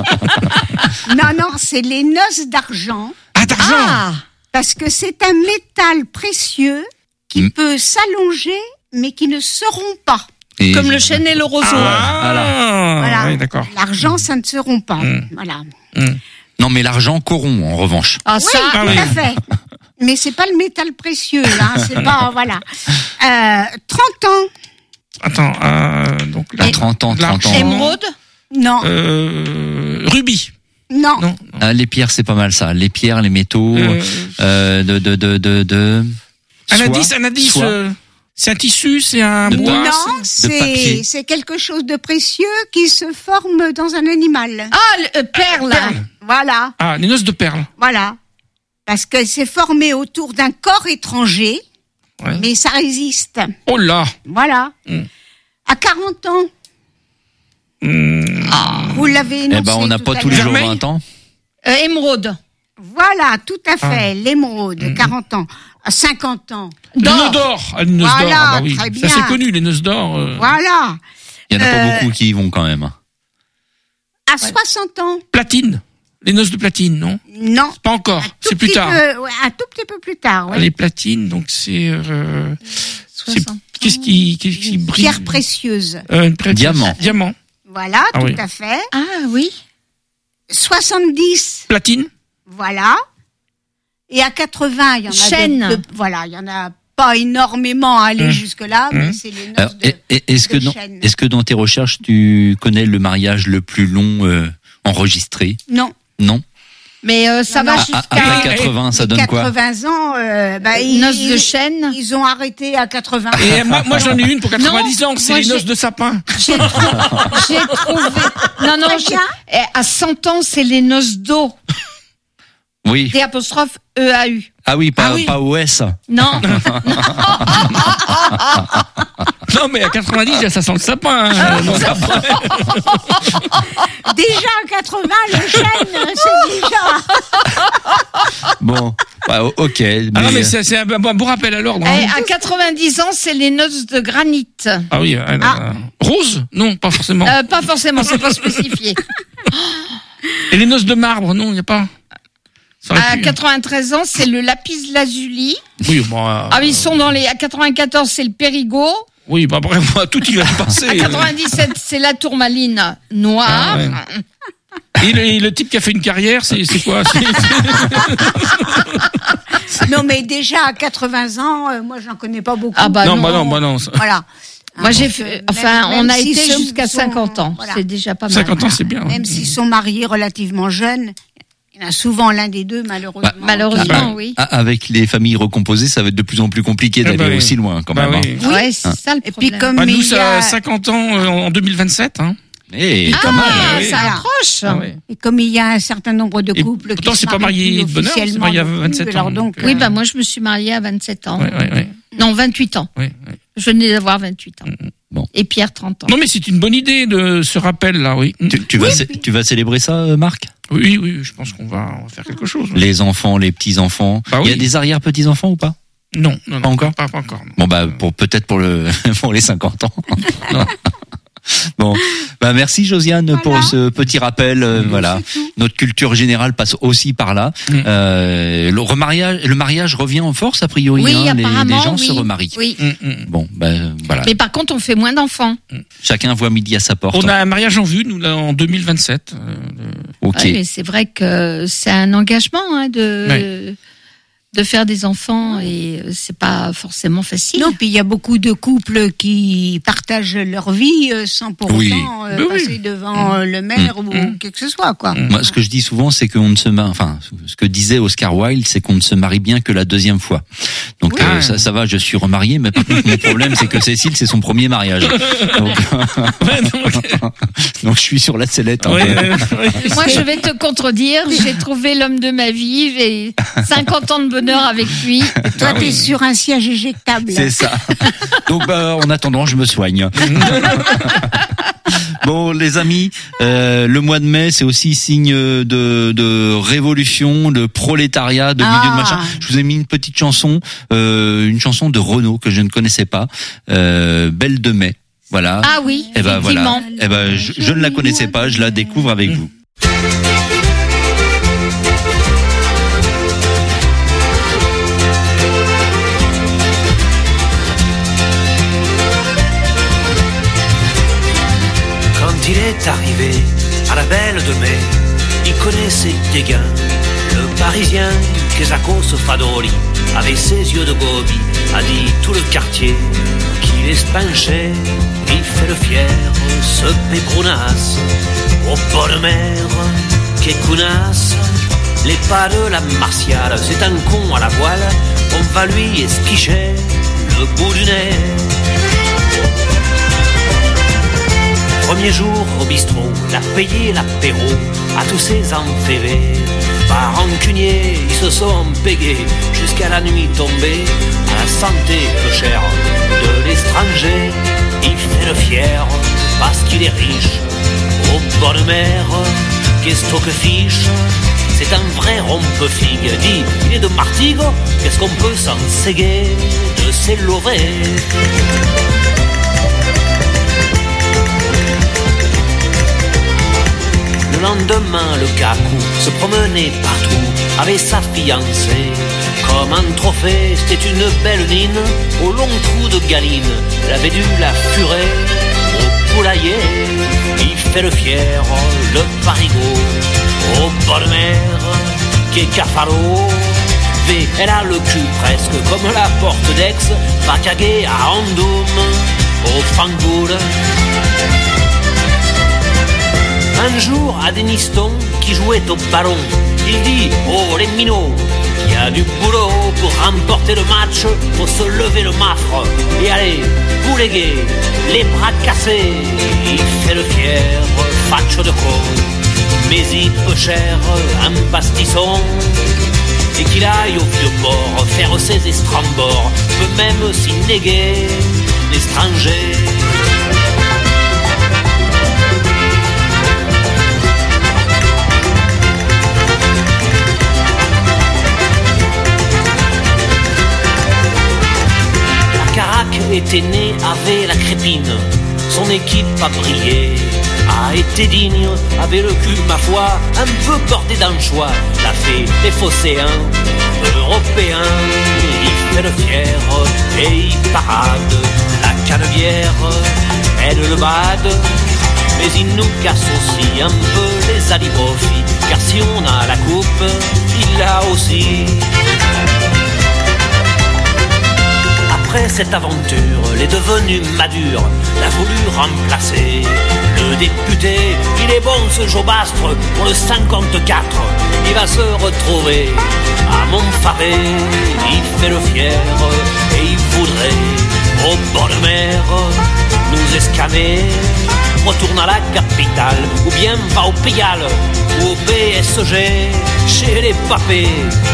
Non, c'est les noces d'argent. D'argent. Parce que c'est un métal précieux qui peut s'allonger, mais qui ne se rompt pas. Comme le chêne et le roseau. Voilà. Oui, d'accord. L'argent, ça ne se rompt pas. Voilà. Non, mais l'argent corrompt, en revanche. Tout à fait. Mais c'est pas le métal précieux, là. C'est pas, voilà. 30 ans. Attends, donc là. 30 ans. Émeraude? Non. Rubis. Non. Les pierres, c'est pas mal ça. Les pierres, les métaux, Un indice. C'est un tissu, c'est un bois. Non, c'est quelque chose de précieux qui se forme dans un animal. Perle. Voilà. Les noces de perles. Voilà. Parce que c'est formé autour d'un corps étranger, mais ça résiste. Oh là. Voilà. À 40 ans. Vous l'avez énoncé. On n'a pas tous les jours 20 ans. Émeraude. Voilà, tout à fait, l'émeraude, 40 ans, 50 ans. Les nœuds d'or. Les noces Voilà, d'or, bah oui. très bien. Ça c'est connu, les noces d'or. Voilà. Il y en a pas beaucoup qui y vont quand même. À 60 ans. Platine. Les noces de platine, non? Non. Pas encore. C'est plus tard. Un tout petit peu plus tard, oui. Les platines, donc c'est... 60. Qu'est-ce qui brille? Pierre précieuse. Diamant. Diamant. Voilà, Ah tout oui. à fait. Ah oui. 70. Platine. Voilà. Et à 80, il y en a Chêne. voilà, il y en a pas énormément à aller jusque-là, mais c'est les noces Alors, est-ce de que chêne. est-ce que dans tes recherches tu connais le mariage le plus long enregistré? Non. Non. Mais ça va jusqu'à Après 80, ça donne quoi? 80 ans, noces de chêne. Ils ont arrêté à 80. Et moi j'en ai une pour 90 ans, c'est moi, les noces de sapin. J'ai trouvé. Non, à 100 ans, c'est les noces d'eau. Oui. D apostrophe EAU. Ah oui, pas OS. Non. Non, mais à 90, ça sent le sapin. Donc après... Déjà à 80, le chêne, c'est déjà. Bon, ok. Ah non, mais c'est un bon rappel à l'ordre. Hein. À 90 ans, c'est les noces de granit. Ah oui, rose? Non, pas forcément. Pas forcément, c'est pas spécifié. Et les noces de marbre? Non, il n'y a pas. À 93 ans, c'est le lapis lazuli. Oui, bon. Ah, ils sont dans les. À 94, c'est le périgot. Oui, bah bref, tout il va passer. À 97, c'est la tourmaline noire. Ah, ouais. Et le type qui a fait une carrière, c'est quoi? Non, mais déjà à 80 ans, moi, j'en connais pas beaucoup. Ah bah non. Voilà. Moi, j'ai fait. Enfin, on a été s'ils jusqu'à 50 ans. voilà. C'est déjà pas mal. 50 ans, c'est bien. Même s'ils sont mariés relativement jeunes, il y en a souvent l'un des deux, malheureusement. Malheureusement, oui. Avec les familles recomposées, ça va être de plus en plus compliqué d'aller aussi loin, quand même. Oui. Hein. Ouais, c'est ça le problème. Et puis, comme nous, il y ça a... a 50 ans en 2027. Hein. Et pas mal. Ça approche. Ah, oui. Et comme il y a un certain nombre de couples pourtant, qui c'est se pas marient marié plus de bonheur, c'est officiellement marié à non plus, 27 ans. alors donc, Oui, bah moi, je me suis mariée à 27 ans. Ouais. Non, 28 ans. Ouais. Je venais d'avoir 28 ans. Bon. Et Pierre, 30 ans. Non, mais c'est une bonne idée de ce rappel-là, oui. Tu vas célébrer ça, Marc? Oui, je pense qu'on va faire quelque chose. Oui. Les enfants, les petits-enfants. Bah, il y a oui. des arrière-petits-enfants ou pas? Non. Pas encore? Pas encore. Non. Bon, bah, peut-être pour les 50 ans. Non. Bon, bah merci Josiane pour ce petit rappel. Voilà, notre culture générale passe aussi par là. Le mariage revient en force a priori. Oui, hein, apparemment, les gens oui. se remarient. Oui. Bon, voilà. Mais par contre, on fait moins d'enfants. Chacun voit midi à sa porte. On a un mariage en vue, nous, là, en 2027. Ok. Ouais, mais c'est vrai que c'est un engagement de faire des enfants et c'est pas forcément facile. Non, puis il y a beaucoup de couples qui partagent leur vie sans pour autant passer devant le maire ou quoi que ce soit, quoi. Moi, ce que je dis souvent, c'est qu'on ne se marie, enfin, ce que disait Oscar Wilde, c'est qu'on ne se marie bien que la deuxième fois. Donc, ça va, je suis remarié, mais par contre, mon problème, c'est que Cécile, c'est son premier mariage. Donc, je suis sur la sellette. Moi, je vais te contredire, j'ai trouvé l'homme de ma vie, j'ai 50 ans de bonheur avec lui. Toi, t'es sur un siège éjectable. C'est ça. Donc, en attendant, je me soigne. Bon, les amis, le mois de mai, c'est aussi signe de révolution, de prolétariat, de milieu de machin. Je vous ai mis une petite chanson, une chanson de Renaud que je ne connaissais pas, Belle de mai. Voilà. Ah oui. Et ben voilà. Et ben je ne la connaissais pas, je la découvre avec vous. Quand il est arrivé à la Belle de Mai, il connaissait Dégain, le Parisien Kesakos Fadoli, avec ses yeux de gobi, a dit tout le quartier qu'il espanchait. Il fait le fier, ce péprounas, au bonne mer, qu'écounas. Les pas de la martiale, c'est un con à la voile, on va lui esquicher le bout du nez. Premier jour au bistrot, il a payé l'apéro à tous ses enferrés. Par rancunier, ils se sont payés jusqu'à la nuit tombée. À la santé peu chère de l'étranger, il fait le fier parce qu'il est riche. Au bord de mer, qu'est-ce que fiche, c'est un vrai rompe-figue. Dis, il est de Martigues, qu'est-ce qu'on peut s'en séguer de ces lorets? Le lendemain, le cacou se promenait partout avec sa fiancée. Comme un trophée, c'était une belle nine au long trou de galine. Elle avait dû la furer au poulailler. Il fait le fier, le parigot, au bord de mer, qui est cafalo. Elle a le cul presque comme la porte d'Aix, Pacagué à Andoum, au Fangoul. Un jour, à Deniston, qui jouait au ballon, il dit « Oh les minots, il y a du boulot pour remporter le match, faut se lever le mafre et aller bouléguer, les bras cassés. » Il fait le fier, facho de con, mais il peut cher un pastisson. Et qu'il aille au vieux port faire ses estrambors, peut même s'y néguer l'étranger. Était né avec la crépine, son équipe a brillé, a été digne, avait le cul, ma foi, un peu bordé d'anchois, l'a fait les phocéens, européens, il fait le fier et il parade, la canebière, elle le bade, mais il nous casse aussi un peu les alibofis, car si on a la coupe, il l'a aussi. Après cette aventure, il est devenu madure, l'a voulu remplacer. Le député, il est bon ce Jobastre, pour le 54, il va se retrouver à Montfaré. Il fait le fier et il voudrait, au bord de mer, nous escamer. Retourne à la capitale, ou bien va au Pigalle, ou au PSG, chez les papés.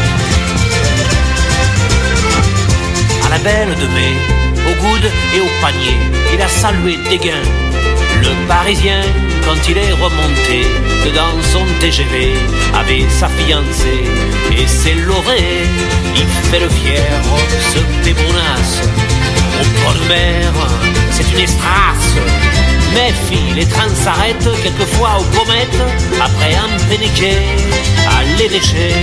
La belle de mai, au coude et au panier, il a salué dégain le Parisien quand il est remonté dans son TGV avec sa fiancée et ses laurets. Il fait le fier, se débrounasse au bord de mer, c'est une estrasse. Méfie, les trains s'arrêtent quelquefois aux pommettes après un péniquet à l'évêché.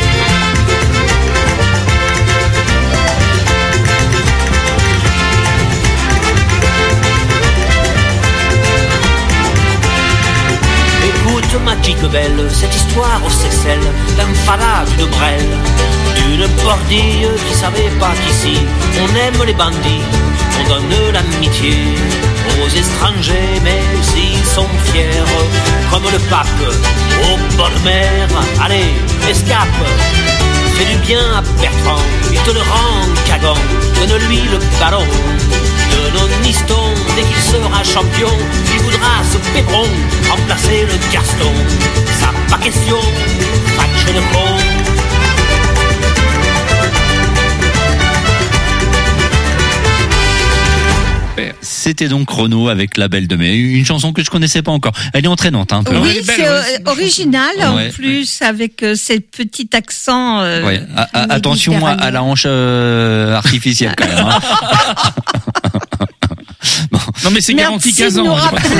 Ma chique belle, cette histoire c'est celle d'un fada, d'une brelle, d'une bordille qui savait pas qu'ici on aime les bandits, on donne l'amitié aux étrangers, mais ils sont fiers comme le pape au bord de mer. Allez, escape, fais du bien à Bertrand, il te le rend cagant, donne-lui le ballon de Noniston. Dès qu'il sera champion, il voudra ce pépron remplacer le Gaston. Ça pas question, match de con. C'était donc Renaud avec La Belle de Mai, une chanson que je connaissais pas encore. Elle est entraînante un peu. Oui, c'est original ouais, en plus ouais. Avec ces petits accents. Ouais. Attention à la hanche artificielle quand même. Hein. Bon. Non mais c'est garanti 15 ans.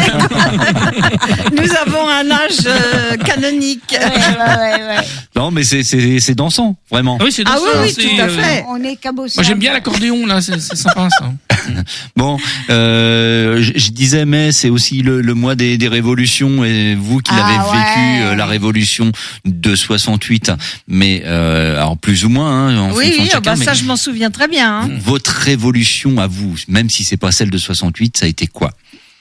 Nous avons un âge canonique. Ouais. Non mais c'est dansant, vraiment. Oui, c'est dansant. Ah oui, tout à fait. On est cabossés. Moi j'aime bien l'accordéon là, c'est sympa ça. Bon, je disais, mais c'est aussi le mois des révolutions, et vous qui l'avez vécu, la révolution de 68, mais alors plus ou moins, hein, en fonction de chacun, ça je m'en souviens très bien. Hein. Votre révolution à vous, même si c'est pas celle de 68, ça a été quoi?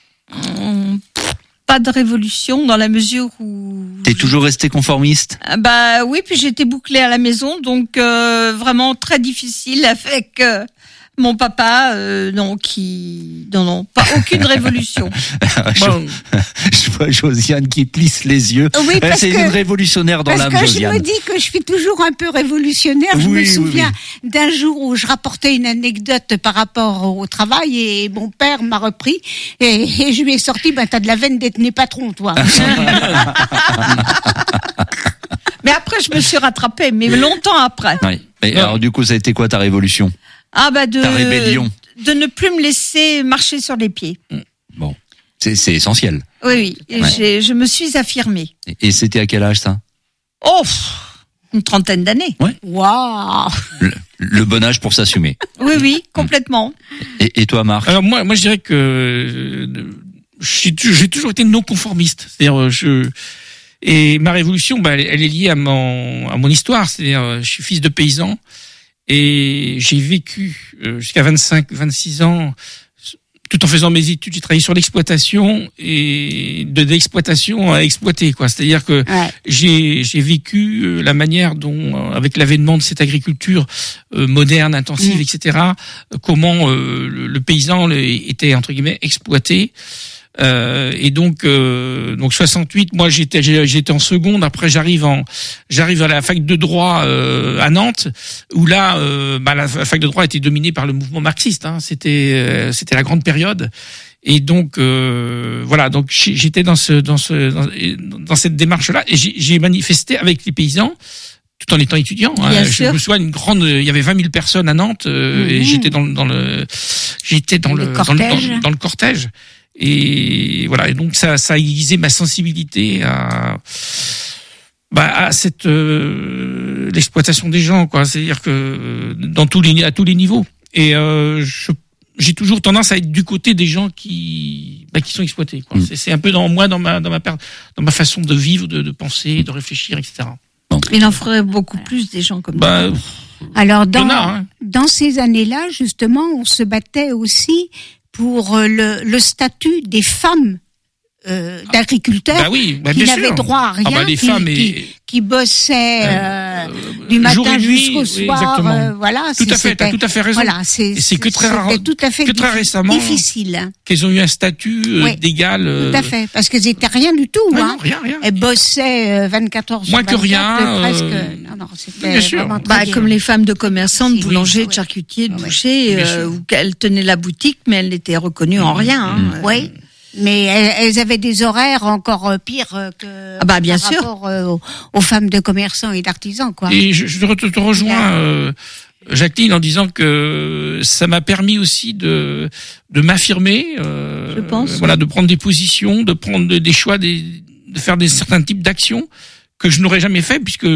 Pas de révolution dans la mesure où... T'es toujours resté conformiste? Bah oui, puis j'étais bouclée à la maison, donc vraiment très difficile avec... Mon papa, non, pas aucune révolution. Je vois Josiane qui plisse les yeux. Oui, c'est une révolutionnaire dans l'âme, Josiane. Je me dis que je suis toujours un peu révolutionnaire. Je me souviens d'un jour où je rapportais une anecdote par rapport au travail et mon père m'a repris et je lui ai sorti, t'as de la veine d'être né patron, toi. Mais après, je me suis rattrapée, mais longtemps après. Ouais. Et alors, du coup, ça a été quoi ta révolution? Ta rébellion? De ne plus me laisser marcher sur les pieds. Bon. C'est essentiel. Oui. Et je me suis affirmée. Et c'était à quel âge, ça? Oh, une 30aine d'années. Ouais. Waouh. Le bon âge pour s'assumer. Oui, complètement. Et toi, Marc? Alors moi, je dirais que j'ai toujours été non conformiste. C'est-à-dire, et ma révolution, elle est liée à mon histoire. C'est-à-dire, je suis fils de paysan et j'ai vécu jusqu'à 26 ans. Tout en faisant mes études, j'ai travaillé sur l'exploitation et de l'exploitation à exploiter, quoi. C'est-à-dire que j'ai vécu la manière dont, avec l'avènement de cette agriculture moderne, intensive, etc., comment le paysan était entre guillemets exploité. Et donc 68, moi j'étais en seconde. Après j'arrive à la fac de droit à Nantes, où là la fac de droit était dominée par le mouvement marxiste. Hein. C'était la grande période. Et donc voilà, donc j'étais dans cette démarche-là, et j'ai manifesté avec les paysans tout en étant étudiant. Je me souviens il y avait 20 000 personnes à Nantes, et j'étais dans le cortège. Et voilà, et donc ça a aiguisé ma sensibilité à cette l'exploitation des gens, quoi. C'est-à-dire que à tous les niveaux. Et j'ai toujours tendance à être du côté des gens qui sont exploités, quoi. C'est un peu dans ma façon de vivre, de penser, de réfléchir, etc. Il en faudrait beaucoup plus des gens comme ça. Alors dans ces années-là, justement, on se battait aussi pour le statut des femmes d'agriculteurs qui n'avaient droit à rien, qui bossaient du matin jusqu'au soir. Voilà, tout à fait, t'as tout à fait raison. Voilà, c'est que très récemment difficile qu'elles ont eu un statut d'égal. Tout à fait, parce qu'elles étaient rien du tout. Non, rien. Elles bossaient 24 heures sur 24. Moins que rien. Presque. Non, c'était vraiment très bien. Comme les femmes de commerçants, de boulangers, de charcutiers, de bouchers, où elles tenaient la boutique, mais elles n'étaient reconnues en rien. Oui. Mais elles avaient des horaires encore pires que bien par rapport aux femmes de commerçants et d'artisans, quoi. Et je te rejoins, Jacqueline, en disant que ça m'a permis aussi de m'affirmer, je pense. Voilà, de prendre des positions, de prendre des choix, de faire certains types d'actions que je n'aurais jamais fait, puisque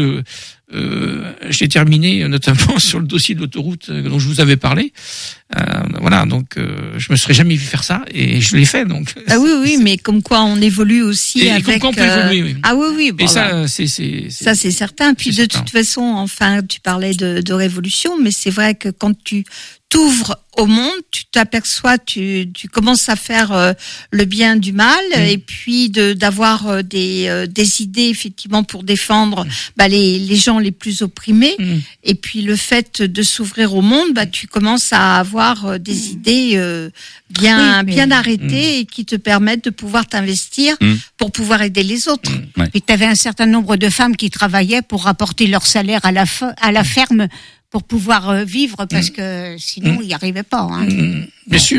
j'ai terminé notamment sur le dossier de l'autoroute dont je vous avais parlé. Voilà, donc je me serais jamais vu faire ça, et je l'ai fait. Donc oui, mais comme quoi on évolue aussi et avec. Comme quoi on peut évoluer. Oui. Ah oui. Et ça, c'est certain. Puis de toute façon, enfin, tu parlais de révolution, mais c'est vrai que quand tu t'ouvres au monde, tu t'aperçois, tu commences à faire le bien du mal, et puis d'avoir des idées effectivement pour défendre les gens les plus opprimés, et puis le fait de s'ouvrir au monde, tu commences à avoir des idées bien arrêtées et qui te permettent de pouvoir t'investir pour pouvoir aider les autres. Et tu avais un certain nombre de femmes qui travaillaient pour rapporter leur salaire à la ferme, pour pouvoir vivre, parce que sinon ils n'y arrivaient pas. Hein. Bien sûr.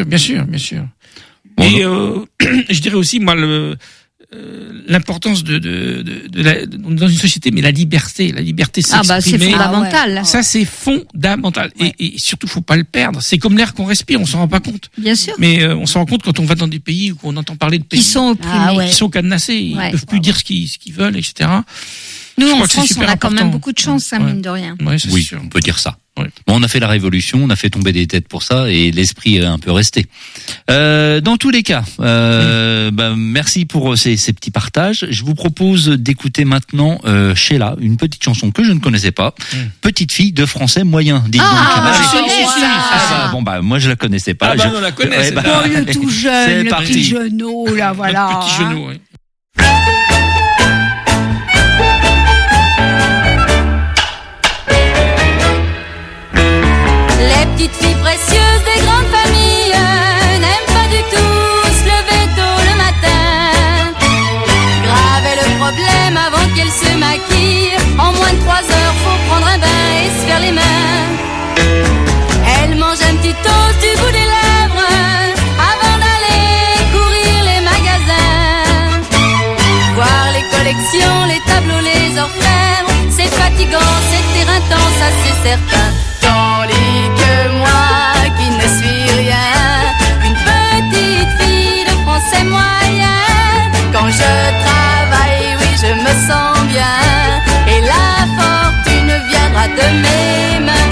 Et je dirais aussi, moi, l'importance dans une société, mais la liberté s'exprimer. C'est fondamental. Ça, c'est fondamental. Ouais. Et surtout, faut pas le perdre. C'est comme l'air qu'on respire, on s'en rend pas compte. Bien sûr. Mais on s'en rend compte quand on va dans des pays où on entend parler de pays qui sont opprimés, qui sont cadenassés, ils peuvent plus dire ce qu'ils veulent, etc. Nous, en France, on a quand même beaucoup de chance, mine de rien. Oui, sûr. On peut dire ça. Ouais. Bon, on a fait la révolution, on a fait tomber des têtes pour ça, et l'esprit est un peu resté. Dans tous les cas, merci pour ces petits partages. Je vous propose d'écouter maintenant Sheila, une petite chanson que je ne connaissais pas, Petite fille de français moyen. Dites donc. Moi je la connaissais pas. On la connaît. Le tout jeune, le petit genou, là, voilà. Le petit genou, oui. Les petites filles précieuses des grandes familles n'aiment pas du tout se lever tôt le matin. Grave est le problème avant qu'elles se maquillent. En moins de 3 heures, faut prendre un bain et se faire les mains. Elles mangent un petit toast du bout des lèvres avant d'aller courir les magasins. certain. Tandis que moi qui ne suis rien, une petite fille de français moyen, quand je travaille, oui, je me sens bien, et la fortune viendra de mes mains.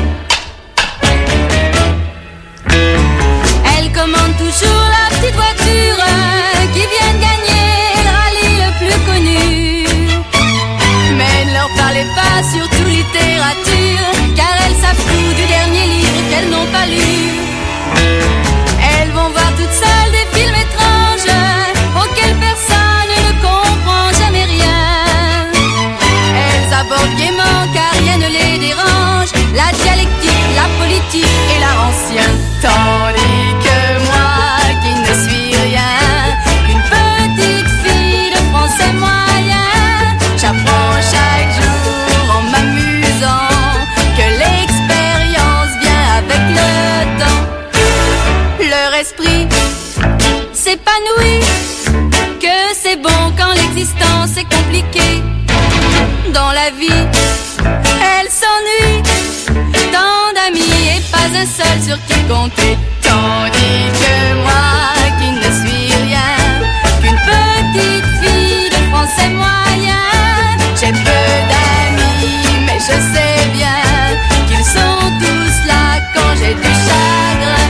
Elle commande toujours la petite voiture qui vient de gagner le rallye le plus connu. Mais ne leur parlez pas surtout littérature, car elles savent tout du dernier livre qu'elles n'ont pas lu. Elles vont voir toutes seules des films étranges auxquels personne ne comprend jamais rien. Elles abordent gaiement car rien ne les dérange, la dialectique, la politique et l'art ancien. Tandis que moi qui ne suis rien, qu'une petite fille de français moyen, j'apprends chaque jour en m'amusant que l'expérience vient avec le temps. Leur esprit s'épanouit, que c'est bon quand l'existence est compliquée. Dans la vie, elle s'ennuie, tant d'amis et pas un seul sur qui compter. Tandis que moi qui ne suis rien, qu'une petite fille de français moyen, j'ai peu d'amis mais je sais bien qu'ils sont tous là quand j'ai du chagrin.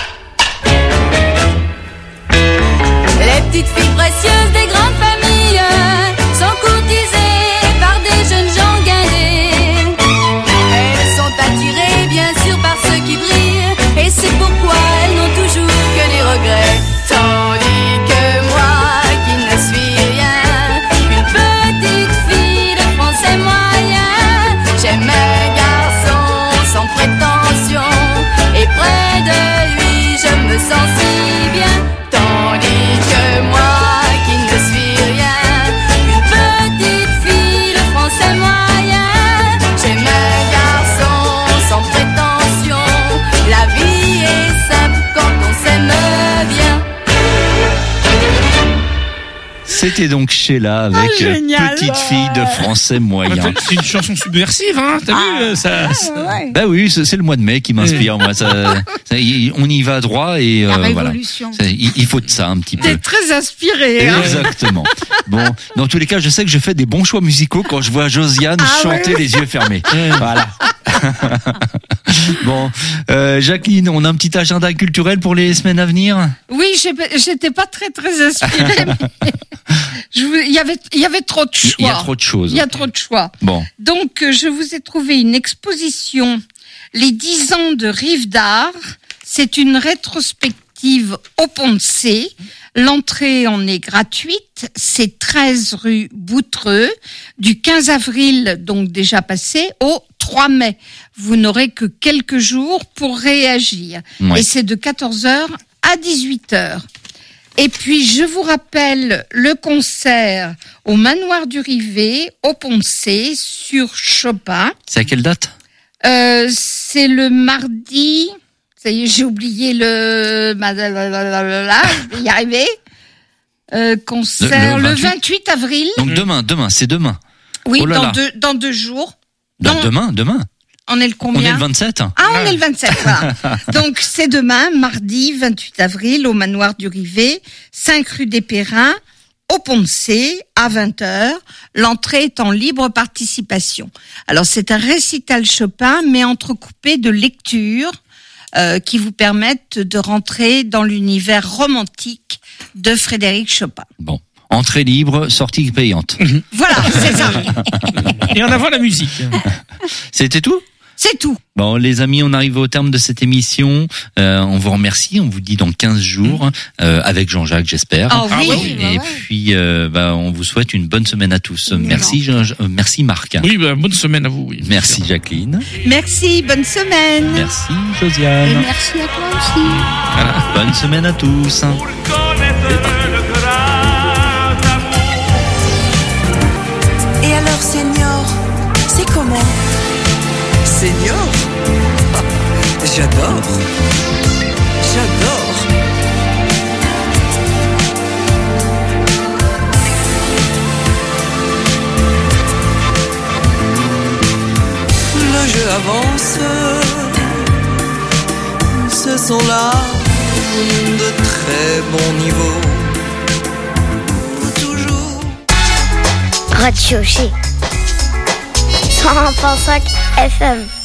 Les petites filles précieuses des grandes familles sont courtisées par des jeunes gens guindés. Elles sont attirées bien sûr par ceux qui brillent, et c'est pourquoi elles n'ont toujours que des regrets. Tandis que moi qui ne suis rien, qu'une petite fille de français moyen, j'aime un garçon sans prétention, et près de lui je me sens si bien. Tandis que moi qui ne suis rien, qu'une petite fille de français moyen, j'aime un garçon sans prétention, la vie est simple quand on s'aime bien. C'était donc Sheila avec génial. Petite fille de français moyen. C'est une chanson subversive, hein. T'as vu ça, Bah oui, c'est le mois de mai qui m'inspire, moi. On y va droit et La voilà. révolution. Il faut de ça un petit peu. T'es très inspiré, hein. Exactement. Bon, dans tous les cas, je sais que je fais des bons choix musicaux quand je vois Josiane chanter les yeux fermés. Voilà. Bon, Jacqueline, on a un petit agenda culturel pour les semaines à venir? Oui, j'étais pas très inspirée. Mais il y avait trop de choix. Il y a trop de choses. Il y a trop de choix. Bon. Donc, je vous ai trouvé une exposition, les 10 ans de Rive d'Art. C'est une rétrospective au Pont de C. L'entrée en est gratuite. C'est 13 rue Boutreux, du 15 avril, donc déjà passé, au 3 mai. Vous n'aurez que quelques jours pour réagir. Ouais. Et c'est de 14h à 18h. Et puis, je vous rappelle le concert au Manoir du Rivet, au Pont de C, sur Chopin. C'est à quelle date? C'est le mardi. Ça y est, j'ai oublié le... Je vais y arriver. Concert le 28 avril. Donc demain, c'est demain. Oui, Oh là là. dans 2 jours. Demain. On est le combien? On est le 27. Ah, on est le 27, voilà. Donc, c'est demain, mardi 28 avril, au Manoir du Rivet, 5 rue des Périns, au Pont de C, à 20h. L'entrée est en libre participation. Alors, c'est un récital Chopin, mais entrecoupé de lectures qui vous permettent de rentrer dans l'univers romantique de Frédéric Chopin. Bon. Entrée libre, sortie payante. Voilà, c'est ça. Et en avant la musique. C'était tout? C'est tout. Bon, les amis, on arrive au terme de cette émission. On vous remercie. On vous dit dans 15 jours, avec Jean-Jacques, j'espère. Ah oui. Et puis, on vous souhaite une bonne semaine à tous. Merci, merci Marc. Oui, bonne semaine à vous. Oui, merci Jacqueline. Merci, bonne semaine. Merci Josiane. Et merci à toi aussi. Voilà. Bonne semaine à tous. Et alors, Senior, c'est comment? Senior? J'adore. Le jeu avance, sont là, de très bon niveau. Toujours. Radio G 101.5 FM.